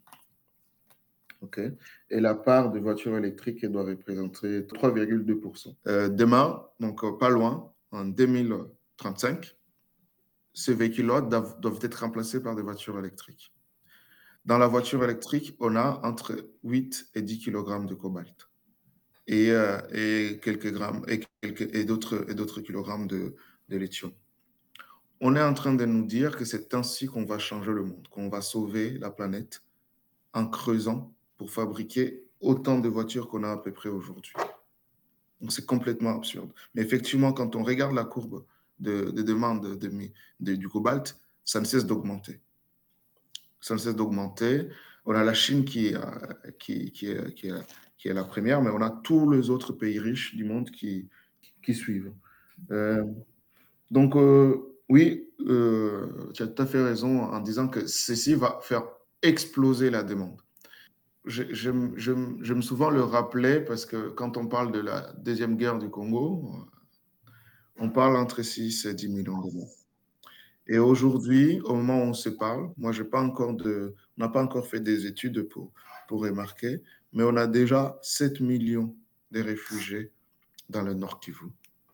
OK. Et la part de voitures électriques elle doit représenter trois virgule deux pour cent. Euh, demain, donc euh, pas loin, en deux mille trente-cinq, ces véhicules-là doivent, doivent être remplacés par des voitures électriques. Dans la voiture électrique, on a entre huit et dix kilogrammes de cobalt et, euh, et quelques grammes et, quelques, et d'autres, et d'autres kilogrammes de, de lithium. On est en train de nous dire que c'est ainsi qu'on va changer le monde, qu'on va sauver la planète en creusant pour fabriquer autant de voitures qu'on a à peu près aujourd'hui. Donc c'est complètement absurde. Mais effectivement, quand on regarde la courbe de, de demande de, de, de, du cobalt, ça ne cesse d'augmenter. Ça ne cesse d'augmenter. On a la Chine qui, qui, qui, est, qui, est, qui est la première, mais on a tous les autres pays riches du monde qui, qui suivent. Euh, donc, euh, oui, euh, tu as tout à fait raison en disant que ceci va faire exploser la demande. J'aime j'aime souvent le rappeler parce que quand on parle de la deuxième guerre du Congo, on parle entre six et dix millions de morts. Et aujourd'hui, au moment où on se parle, moi, j'ai pas encore de, on n'a pas encore fait des études pour, pour remarquer, mais on a déjà sept millions de réfugiés dans le Nord Kivu.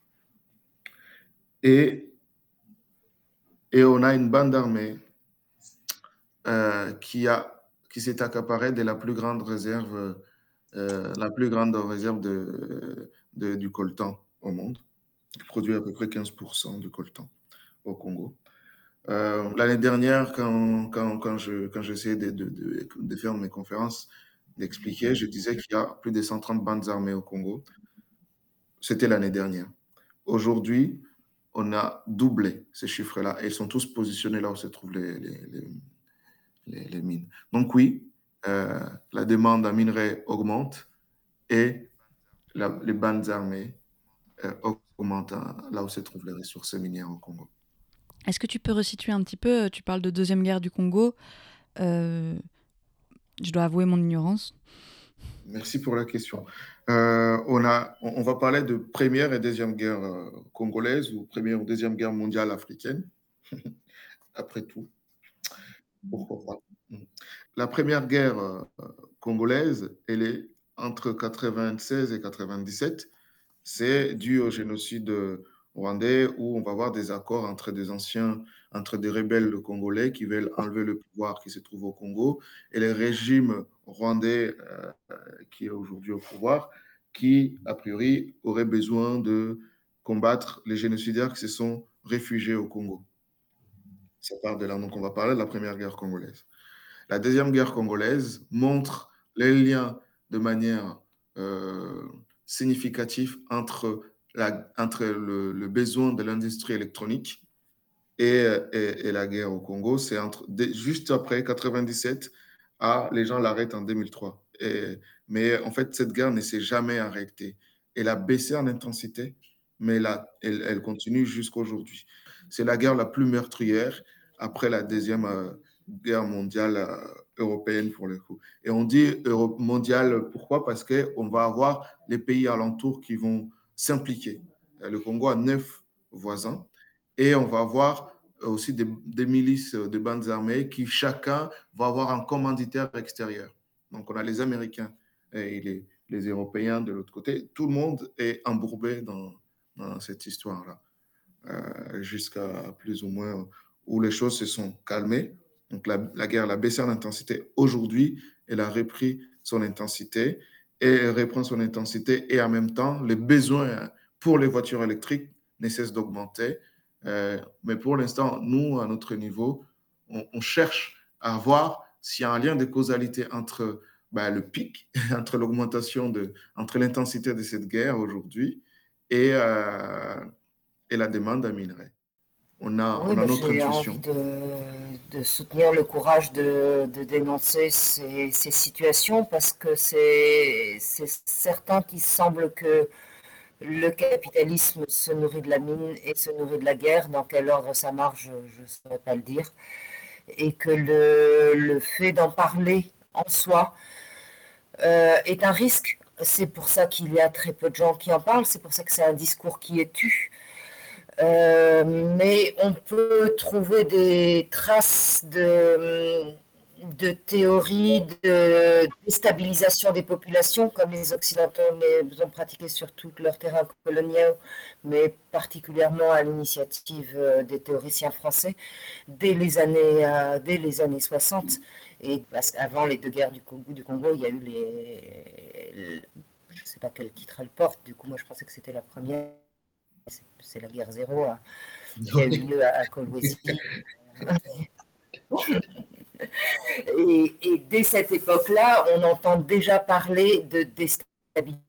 Et, et on a une bande armée euh, qui a qui s'est accaparée de la plus grande réserve, euh, la plus grande réserve de, de, du coltan au monde, qui produit à peu près quinze pour cent du coltan au Congo. Euh, l'année dernière, quand, quand, quand, je, quand j'essayais de, de, de, de faire mes conférences, d'expliquer, je disais qu'il y a plus de cent trente bandes armées au Congo. C'était l'année dernière. Aujourd'hui, on a doublé ces chiffres-là et ils sont tous positionnés là où se trouvent les, les, les, les, les mines. Donc oui, euh, la demande en minerais augmente et la, les bandes armées euh, augmentent là où se trouvent les ressources minières au Congo. Est-ce que tu peux resituer un petit peu, tu parles de Deuxième Guerre du Congo, euh, je dois avouer mon ignorance. Merci pour la question. Euh, on, a, on va parler de Première et Deuxième Guerre euh, congolaise ou Première ou Deuxième Guerre mondiale africaine, après tout. Pourquoi pas? La Première Guerre euh, congolaise, elle est entre quatre-vingt-seize et quatre-vingt-dix-sept. C'est dû au génocide rwandais où on va avoir des accords entre des anciens, entre des rebelles congolais qui veulent enlever le pouvoir qui se trouve au Congo et le régime rwandais euh, qui est aujourd'hui au pouvoir, qui, a priori, aurait besoin de combattre les génocidaires qui se sont réfugiés au Congo. Ça part de là. Donc, on va parler de la première guerre congolaise. La deuxième guerre congolaise montre les liens de manière euh, significative entre, la, entre le, le besoin de l'industrie électronique et, et, et la guerre au Congo. C'est entre, juste après quatre-vingt-dix-sept, à, les gens l'arrêtent en deux mille trois. Et, mais en fait, cette guerre ne s'est jamais arrêtée. Elle a baissé en intensité, mais là, elle, elle continue jusqu'à aujourd'hui. C'est la guerre la plus meurtrière après la deuxième euh, guerre mondiale euh, européenne pour le coup. Et on dit Euro- mondiale, pourquoi? Parce qu'on va avoir les pays alentours qui vont s'impliquer. Le Congo a neuf voisins et on va avoir aussi des, des milices de bandes armées qui chacun va avoir un commanditaire extérieur. Donc on a les Américains et les, les Européens de l'autre côté. Tout le monde est embourbé dans, dans cette histoire-là, euh, jusqu'à plus ou moins où les choses se sont calmées. Donc la, la guerre a baissé en intensité. Aujourd'hui, elle a repris son intensité et elle reprend son intensité et en même temps, les besoins pour les voitures électriques ne cessent d'augmenter. Euh, mais pour l'instant, nous, à notre niveau, on, on cherche à voir s'il y a un lien de causalité entre ben, le pic, entre l'augmentation, de, entre l'intensité de cette guerre aujourd'hui et, euh, et la demande à minerais. On a, Oui, on a bah, notre j'ai intuition. envie de, de soutenir le courage de, de dénoncer ces, ces situations parce que c'est c'est certain qu'il semble que le capitalisme se nourrit de la mine et se nourrit de la guerre. Dans quel ordre ça marche, je ne saurais pas le dire. Et que le, le fait d'en parler en soi euh, est un risque. C'est pour ça qu'il y a très peu de gens qui en parlent. C'est pour ça que c'est un discours qui est tu. Euh, mais on peut trouver des traces de, de théories de déstabilisation des populations, comme les Occidentaux les ont pratiqué sur tout leur terrain colonial, mais particulièrement à l'initiative des théoriciens français, dès les années, euh, dès les années soixante. Et parce qu'avant les deux guerres du Congo, du Congo, il y a eu les... les je ne sais pas quel titre elle porte, du coup moi je pensais que c'était la première. C'est la guerre zéro hein, qui a eu lieu à, à Kolwezi. et, et dès cette époque-là, on entend déjà parler de déstabiliser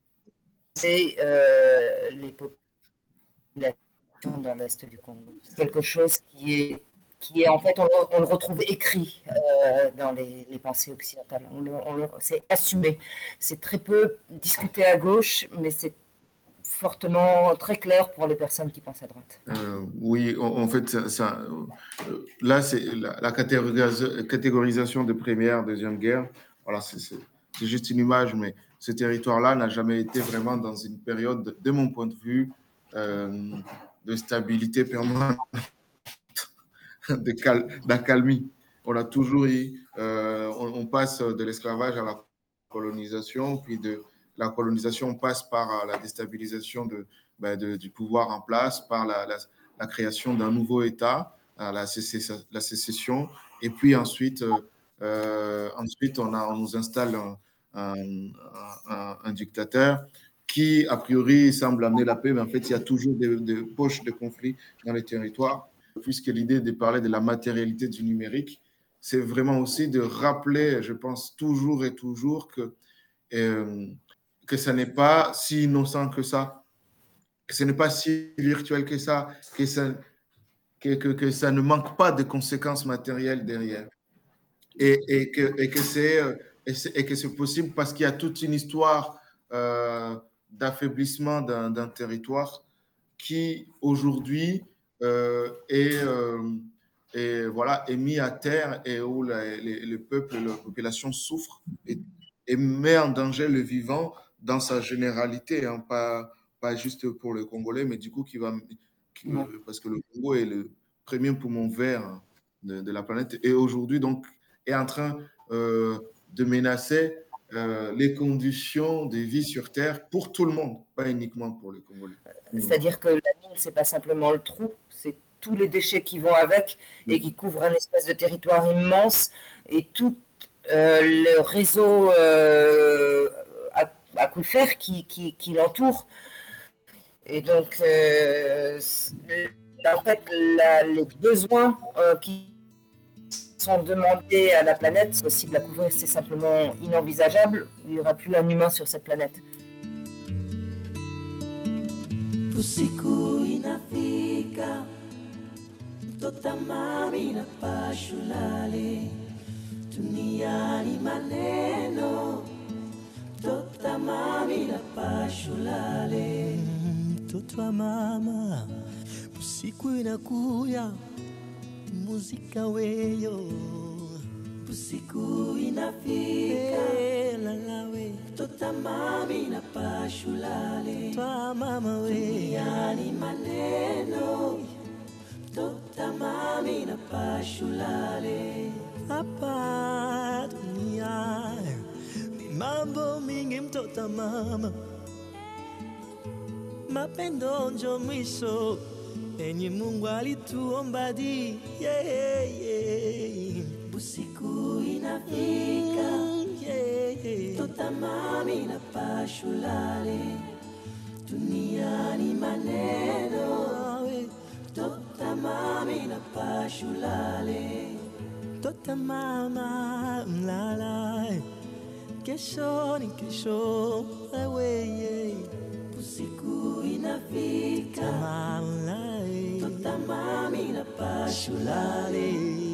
euh, les populations dans l'est du Congo. C'est quelque chose qui est, qui est en fait, on, on le retrouve écrit euh, dans les, les pensées occidentales. On le, on le, c'est assumé. C'est très peu discuté à gauche, mais c'est fortement très clair pour les personnes qui pensent à droite. Euh, oui, en, en fait, ça, ça, euh, là, c'est la, la catégorisation, catégorisation de première, deuxième guerre. Voilà, c'est, c'est, c'est juste une image, mais ce territoire-là n'a jamais été vraiment dans une période, de, de mon point de vue, euh, de stabilité permanente, de cal, d'accalmie. On a toujours eu, euh, on, on passe de l'esclavage à la colonisation, puis de la colonisation passe par la déstabilisation de, ben de, du pouvoir en place, par la, la, la création d'un nouveau État, la, sécession, la sécession, et puis ensuite, euh, ensuite on, a, on nous installe un, un, un, un dictateur qui, a priori, semble amener la paix, mais en fait, il y a toujours des, des poches de conflits dans les territoires, puisque l'idée de parler de la matérialité du numérique, c'est vraiment aussi de rappeler, je pense, toujours et toujours que euh, que ce n'est pas si innocent que ça, que ce n'est pas si virtuel que ça, que ça, que, que, que ça ne manque pas de conséquences matérielles derrière. Et, et, que, et, que, c'est, et, c'est, et que c'est possible parce qu'il y a toute une histoire euh, d'affaiblissement d'un, d'un territoire qui, aujourd'hui, euh, est, euh, est, voilà, est mis à terre et où la, les, les peuples et la population souffrent et, et met en danger le vivant dans sa généralité, hein, pas, pas juste pour le Congolais, mais du coup, qui va, qui, ouais. parce que le Congo est le premier poumon vert de, de la planète et aujourd'hui, donc, est en train euh, de menacer euh, les conditions de vie sur Terre pour tout le monde, pas uniquement pour les Congolais. C'est-à-dire que la mine, c'est pas simplement le trou, c'est tous les déchets qui vont avec et qui couvrent un espèce de territoire immense et tout euh, le réseau euh, aquifère qui, qui, qui l'entoure. Et donc, euh, en fait, la, les besoins euh, qui sont demandés à la planète, c'est possible à couvrir, c'est simplement inenvisageable. Il n'y aura plus un humain sur cette planète. Usiku inafika, mtoto mami na pashulale, duniani maneno, mtoto mami na pashulale, mtoto wa mama, usiku inakuya, muzika weyo, usiku inafika, lalawe, mtoto mami na pashulale, twa mama we, duniani maneno, mtoto mami na pashulale, hapa dunia ni mambo mingi mtoto mama, mapendo njo mwisho enye Mungu alituomba di, yeah, yeah. Usiku inafika, yeah, yeah. Mtoto mami na pashulale, duniani maneno, mtoto mami na pashulale, mtoto mama mlala, kesho ni kesho, wewe usiku inafika, mtoto mami na pashulale,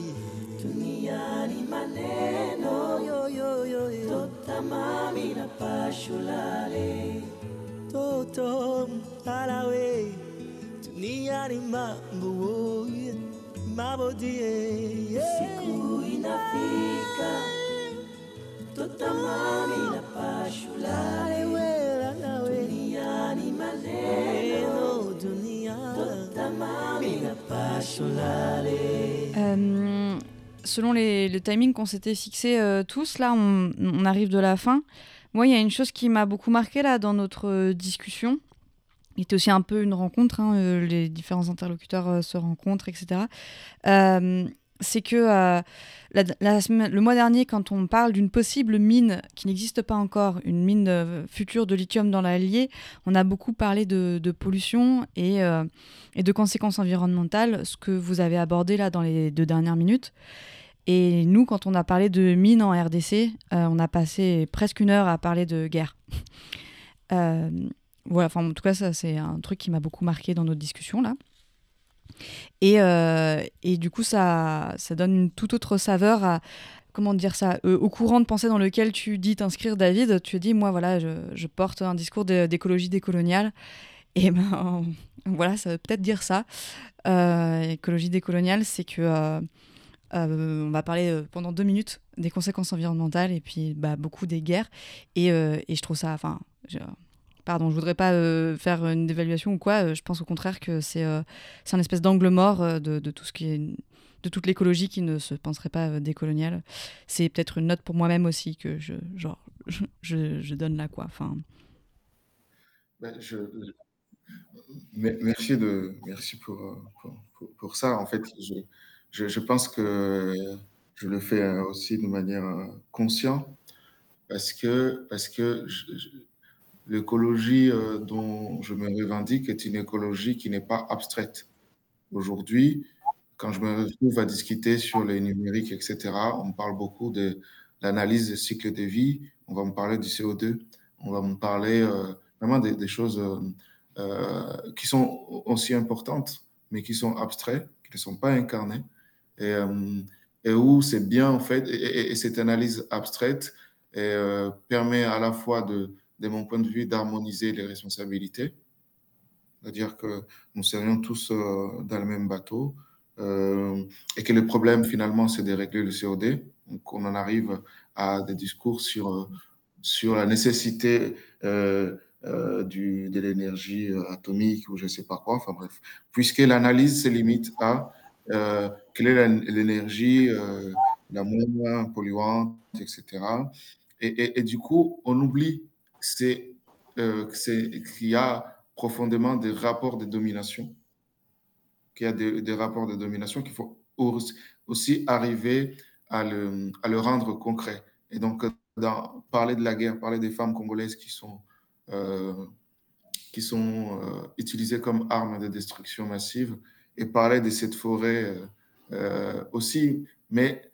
duniani maneno, yo yo yo yo, mtoto mami na pashulale, toto alawe, duniani mambo, mambo die, usiku inafika, mtoto mami na pashulale, duniani maneno, dunia, mtoto mami na pashulale. Euh, selon les, le timing qu'on s'était fixé euh, tous, là, on, on arrive de la fin. Moi, il y a une chose qui m'a beaucoup marqué là dans notre euh, discussion. Il était aussi un peu une rencontre, hein, euh, les différents interlocuteurs euh, se rencontrent, et cetera. Euh, c'est que euh, la, la semaine, le mois dernier, quand on parle d'une possible mine qui n'existe pas encore, une mine euh, future de lithium dans l'Allier, on a beaucoup parlé de, de pollution et, euh, et de conséquences environnementales, ce que vous avez abordé là dans les deux dernières minutes. Et nous, quand on a parlé de mine en R D C, euh, on a passé presque une heure à parler de guerre. euh, voilà, enfin, en tout cas, ça, c'est un truc qui m'a beaucoup marqué dans notre discussion là. Et, euh, et du coup, ça, ça donne une toute autre saveur à, comment dire ça, euh, au courant de pensée dans lequel tu dis t'inscrire, David. Tu dis, moi, voilà, je, je porte un discours de, d'écologie décoloniale. Et ben, voilà, ça veut peut-être dire ça. Euh, écologie décoloniale, c'est que euh, euh, on va parler pendant deux minutes des conséquences environnementales et puis bah, beaucoup des guerres. Et, euh, et je trouve ça, enfin, je, pardon, je voudrais pas euh, faire une évaluation ou quoi. Je pense au contraire que c'est, euh, c'est un espèce d'angle mort de, de tout ce qui est, de toute l'écologie qui ne se penserait pas décoloniale. C'est peut-être une note pour moi-même aussi que je, genre, je, je, je donne là, quoi. Enfin. Ben, je, merci de, merci pour, pour, pour, pour ça. En fait, je, je, je pense que je le fais aussi de manière consciente parce que, parce que je, je, l'écologie euh, dont je me revendique est une écologie qui n'est pas abstraite. Aujourd'hui, quand je me retrouve à discuter sur les numériques, et cetera, on parle beaucoup de l'analyse des cycles de vie, on va me parler du C O deux, on va me parler euh, vraiment des, des choses euh, euh, qui sont aussi importantes, mais qui sont abstraites, qui ne sont pas incarnées, et, euh, et où c'est bien, en fait, et, et, et cette analyse abstraite et, euh, permet à la fois de de mon point de vue, d'harmoniser les responsabilités. C'est-à-dire que nous serions tous euh, dans le même bateau euh, et que le problème, finalement, c'est de régler le C O deux. Donc, on en arrive à des discours sur, sur la nécessité euh, euh, du, de l'énergie atomique ou je ne sais pas quoi. Enfin bref, puisque l'analyse se limite à euh, quelle est la, l'énergie euh, la moins polluante, et cetera. Et, et, et du coup, on oublie c'est, euh, c'est, qu'il y a profondément des rapports de domination, qu'il y a des, des rapports de domination qu'il faut aussi arriver à le, à le rendre concret. Et donc, dans, parler de la guerre, parler des femmes congolaises qui sont, euh, qui sont euh, utilisées comme armes de destruction massive, et parler de cette forêt euh, euh, aussi. Mais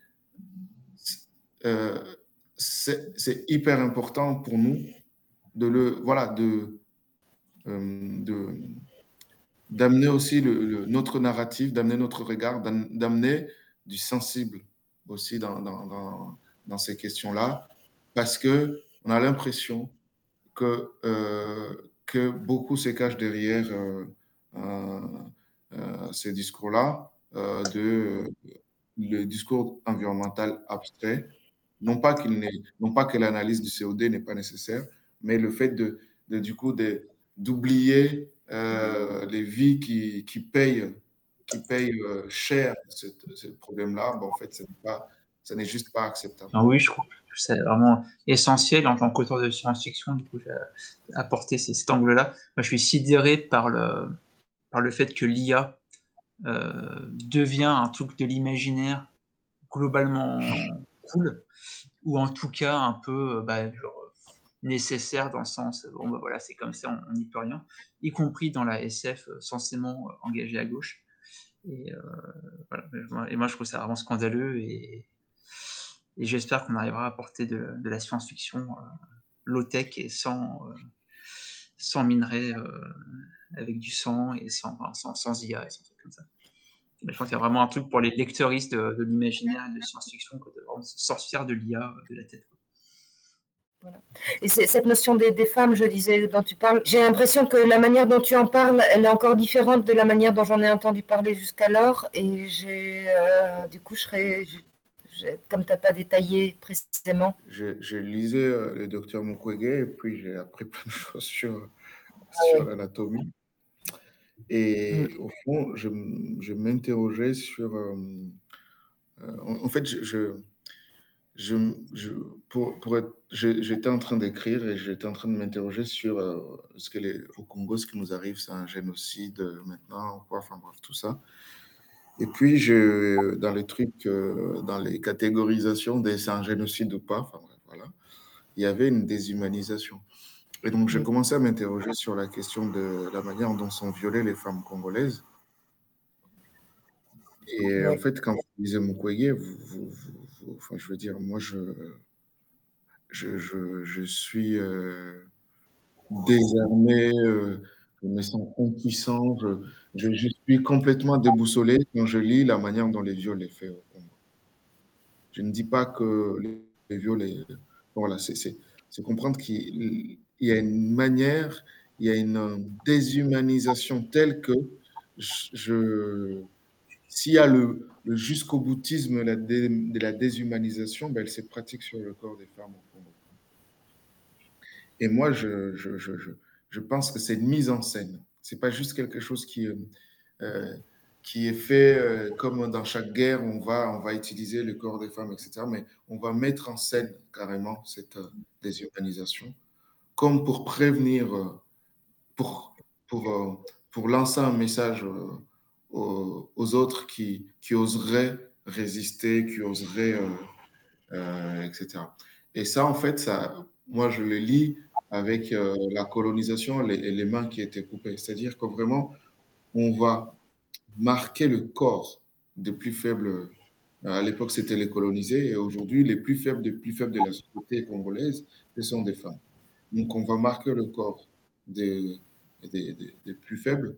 euh, c'est, c'est hyper important pour nous de le, voilà, de, euh, de, d'amener aussi le, le, notre narratif, d'amener notre regard, d'amener du sensible aussi dans, dans, dans, dans ces questions-là, parce qu'on a l'impression que, euh, que beaucoup se cachent derrière euh, euh, euh, ces discours-là, euh, de, euh, le discours environnemental abstrait. Non pas, qu'il n'est, non pas que l'analyse du C O D n'est pas nécessaire, mais le fait de, de du coup, de, d'oublier euh, les vies qui, qui payent, qui payent euh, cher ce, ce problème-là, bon, en fait, ce n'est pas, ça n'est juste pas acceptable. Ah oui, je trouve que c'est vraiment essentiel en tant qu'auteur de science-fiction, du coup, j'ai apporté ces, cet angle-là. Moi, je suis sidéré par le, par le fait que l'I A euh, devient un truc de l'imaginaire globalement cool, ou en tout cas un peu bah, genre, nécessaire dans le sens, bon bah voilà, c'est comme ça, on n'y peut rien, y compris dans la S F censément engagée à gauche. Et, euh, voilà. Et moi, je trouve ça vraiment scandaleux, et, et j'espère qu'on arrivera à apporter de, de la science-fiction euh, low-tech et sans, euh, sans minerai, euh, avec du sang et sans, enfin, sans, sans I A et sans trucs comme ça. Mais je pense qu'il y a vraiment un truc pour les lecteuristes de, de l'imaginaire et de science-fiction, quoi, de vraiment sortir de l'I A de la tête. Voilà. Et c'est, cette notion des, des femmes, je disais, dont tu parles, j'ai l'impression que la manière dont tu en parles, elle est encore différente de la manière dont j'en ai entendu parler jusqu'alors. Et j'ai, euh, du coup, je serais, je, je, comme tu n'as pas détaillé précisément. Je, je lisais euh, le docteur Mukwege, et puis j'ai appris plein de choses sur, Ah sur ouais. l'anatomie. Et Mm. au fond, je, je m'interrogeais sur... Euh, euh, en, en fait, je... je Je, je, pour, pour être, je, j'étais en train d'écrire et j'étais en train de m'interroger sur euh, ce que les, au Congo, ce qui nous arrive, c'est un génocide euh, maintenant, quoi, enfin bref, tout ça. Et puis, je, dans les trucs, euh, dans les catégorisations de c'est un génocide ou pas, enfin bref, voilà, il y avait une déshumanisation. Et donc, j'ai commencé à m'interroger sur la question de la manière dont sont violées les femmes congolaises. Et en fait, quand vous lisez Mukwege, vous, vous, vous, vous, enfin, je veux dire, moi, je, je, je, je suis euh, désarmé, euh, je me sens impuissant, je, je, je suis complètement déboussolé quand je lis la manière dont les viols sont faits au Congo. Je ne dis pas que les, les viols, est, voilà, c'est, c'est, c'est comprendre qu'il y a une manière, il y a une déshumanisation telle que je, je s'il y a le, le jusqu'au boutisme la dé, de la déshumanisation, ben elle se pratique sur le corps des femmes au Congo. Et moi, je, je, je, je pense que c'est une mise en scène. Ce n'est pas juste quelque chose qui, euh, qui est fait euh, comme dans chaque guerre, on va, on va utiliser le corps des femmes, et cetera. Mais on va mettre en scène carrément cette euh, déshumanisation, comme pour prévenir, euh, pour, pour, euh, pour lancer un message euh, aux, aux autres qui, qui oseraient résister, qui oseraient, euh, euh, et cetera. Et ça, en fait, ça, moi, je le lis avec euh, la colonisation les, et les mains qui étaient coupées. C'est-à-dire que vraiment, on va marquer le corps des plus faibles. À l'époque, c'était les colonisés, et aujourd'hui, les plus faibles des plus faibles de la société congolaise, ce sont des femmes. Donc, on va marquer le corps des, des, des, des plus faibles,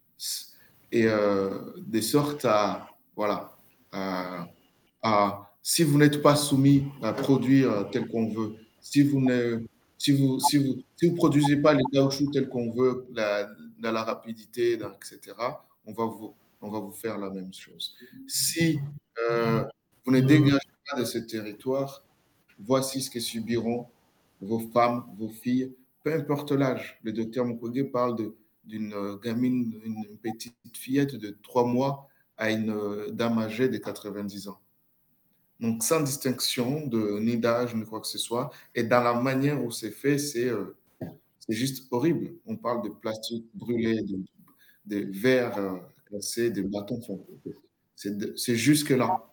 et euh, de sorte à, voilà, à, à, si vous n'êtes pas soumis à produire tel qu'on veut, si vous ne si vous si vous si vous produisez pas les caoutchoucs tel qu'on veut, la, dans la rapidité, dans, et cetera, on va vous on va vous faire la même chose. Si euh, vous ne dégagez pas de ce territoire, voici ce que subiront vos femmes, vos filles, peu importe l'âge. Le docteur Mukwege parle de d'une gamine, une petite fillette de trois mois à une dame âgée de quatre-vingt-dix ans. Donc, sans distinction de ni d'âge, ni quoi que ce soit. Et dans la manière où c'est fait, c'est euh, c'est juste horrible. On parle de plastique brûlé, de, de verres euh, cassés, de bâtons. C'est, c'est jusque-là.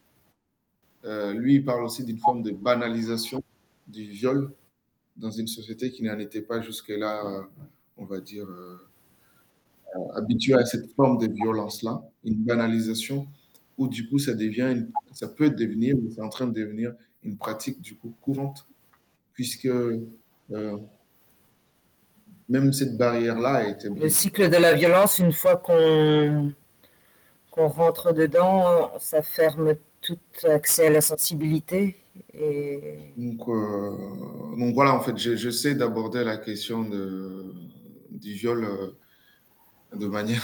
Euh, lui, il parle aussi d'une forme de banalisation du viol dans une société qui n'en était pas jusque-là euh, on va dire, euh, habitués à cette forme de violence-là, une banalisation où du coup ça devient, une, ça peut devenir, c'est en train de devenir une pratique du coup courante, puisque euh, même cette barrière-là a été... Le cycle de la violence, une fois qu'on qu'on rentre dedans, ça ferme tout accès à la sensibilité. Et... Donc, euh, donc voilà, en fait, j'essaie d'aborder la question de, du viol euh, de manière...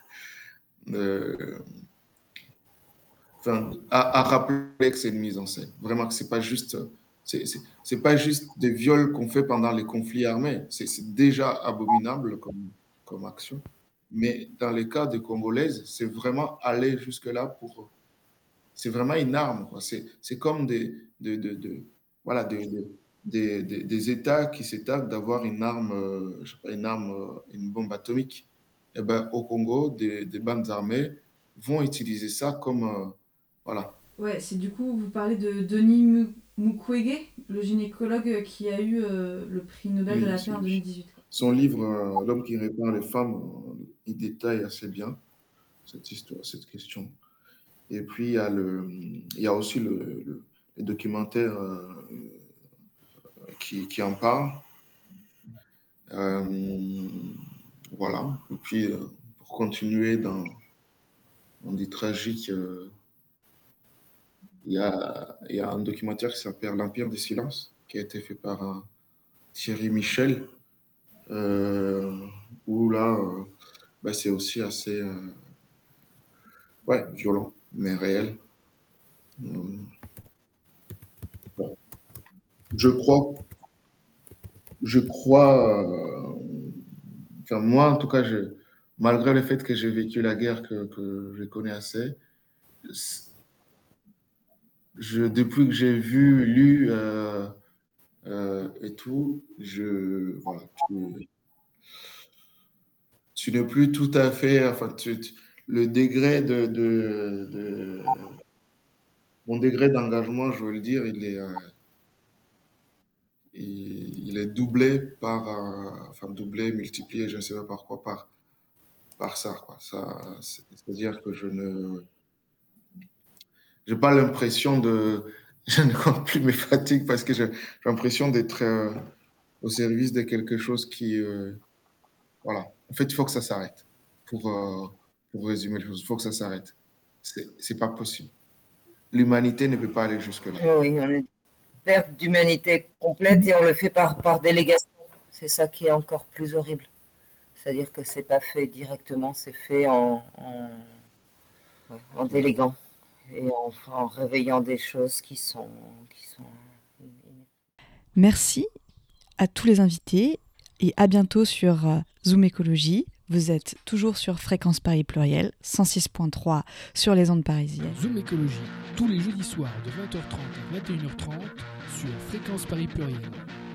de, enfin, à, à rappeler que c'est une mise en scène. Vraiment que c'est pas juste... C'est, c'est, c'est pas juste des viols qu'on fait pendant les conflits armés. C'est, c'est déjà abominable comme, comme action. Mais dans les cas de Congolaises, c'est vraiment aller jusque-là pour... C'est vraiment une arme, quoi. C'est, c'est comme des, de, de, de, voilà, de, de, de, de, des États qui s'étardent d'avoir une arme, euh, je sais pas, une arme, euh, une bombe atomique. Et ben, au Congo, des, des bandes armées vont utiliser ça comme... Euh, voilà. Ouais, c'est du coup, vous parlez de Denis Mukwege, le gynécologue qui a eu euh, le prix Nobel oui, de la paix en deux mille dix-huit. Son livre, euh, L'homme qui répare les femmes, euh, il détaille assez bien cette histoire, cette question. Et puis, il y a, le, il y a aussi le, le, le documentaire euh, qui, qui en parle. Euh, voilà. Et puis, euh, pour continuer dans, dans des tragiques... Euh, Il y, a, il y a un documentaire qui s'appelle L'Empire des silences, qui a été fait par uh, Thierry Michel, euh, où là, euh, bah, c'est aussi assez euh, ouais, violent, mais réel. Euh, bon. Je crois, je crois, euh, enfin, moi en tout cas, je, malgré le fait que j'ai vécu la guerre, que, que je connais assez, Je, depuis que j'ai vu, lu euh, euh, et tout, je, voilà, tu, tu n'es plus tout à fait, enfin, tu, tu, le degré de, de, de, mon degré d'engagement, je veux le dire, il est, euh, il, il est doublé par, euh, enfin, doublé, multiplié, je ne sais pas par quoi, par, par ça, quoi. Ça, c'est-à-dire que je ne, j'ai pas l'impression de, je ne compte plus mes fatigues parce que j'ai, j'ai l'impression d'être euh, au service de quelque chose qui, euh, voilà. En fait, il faut que ça s'arrête. Pour, euh, pour résumer les choses, il faut que ça s'arrête. C'est, c'est pas possible. L'humanité ne peut pas aller jusque-là. Oui, on est perte d'humanité complète et on le fait par, par délégation. C'est ça qui est encore plus horrible. C'est-à-dire que c'est pas fait directement, c'est fait en, en, en déléguant. Et en, en réveillant des choses qui sont, qui sont... Merci à tous les invités et à bientôt sur Zoom Écologie. Vous êtes toujours sur Fréquence Paris Pluriel, cent six point trois sur les ondes parisiennes. Zoom Écologie, tous les jeudis soirs de vingt heures trente à vingt et une heures trente sur Fréquence Paris Pluriel.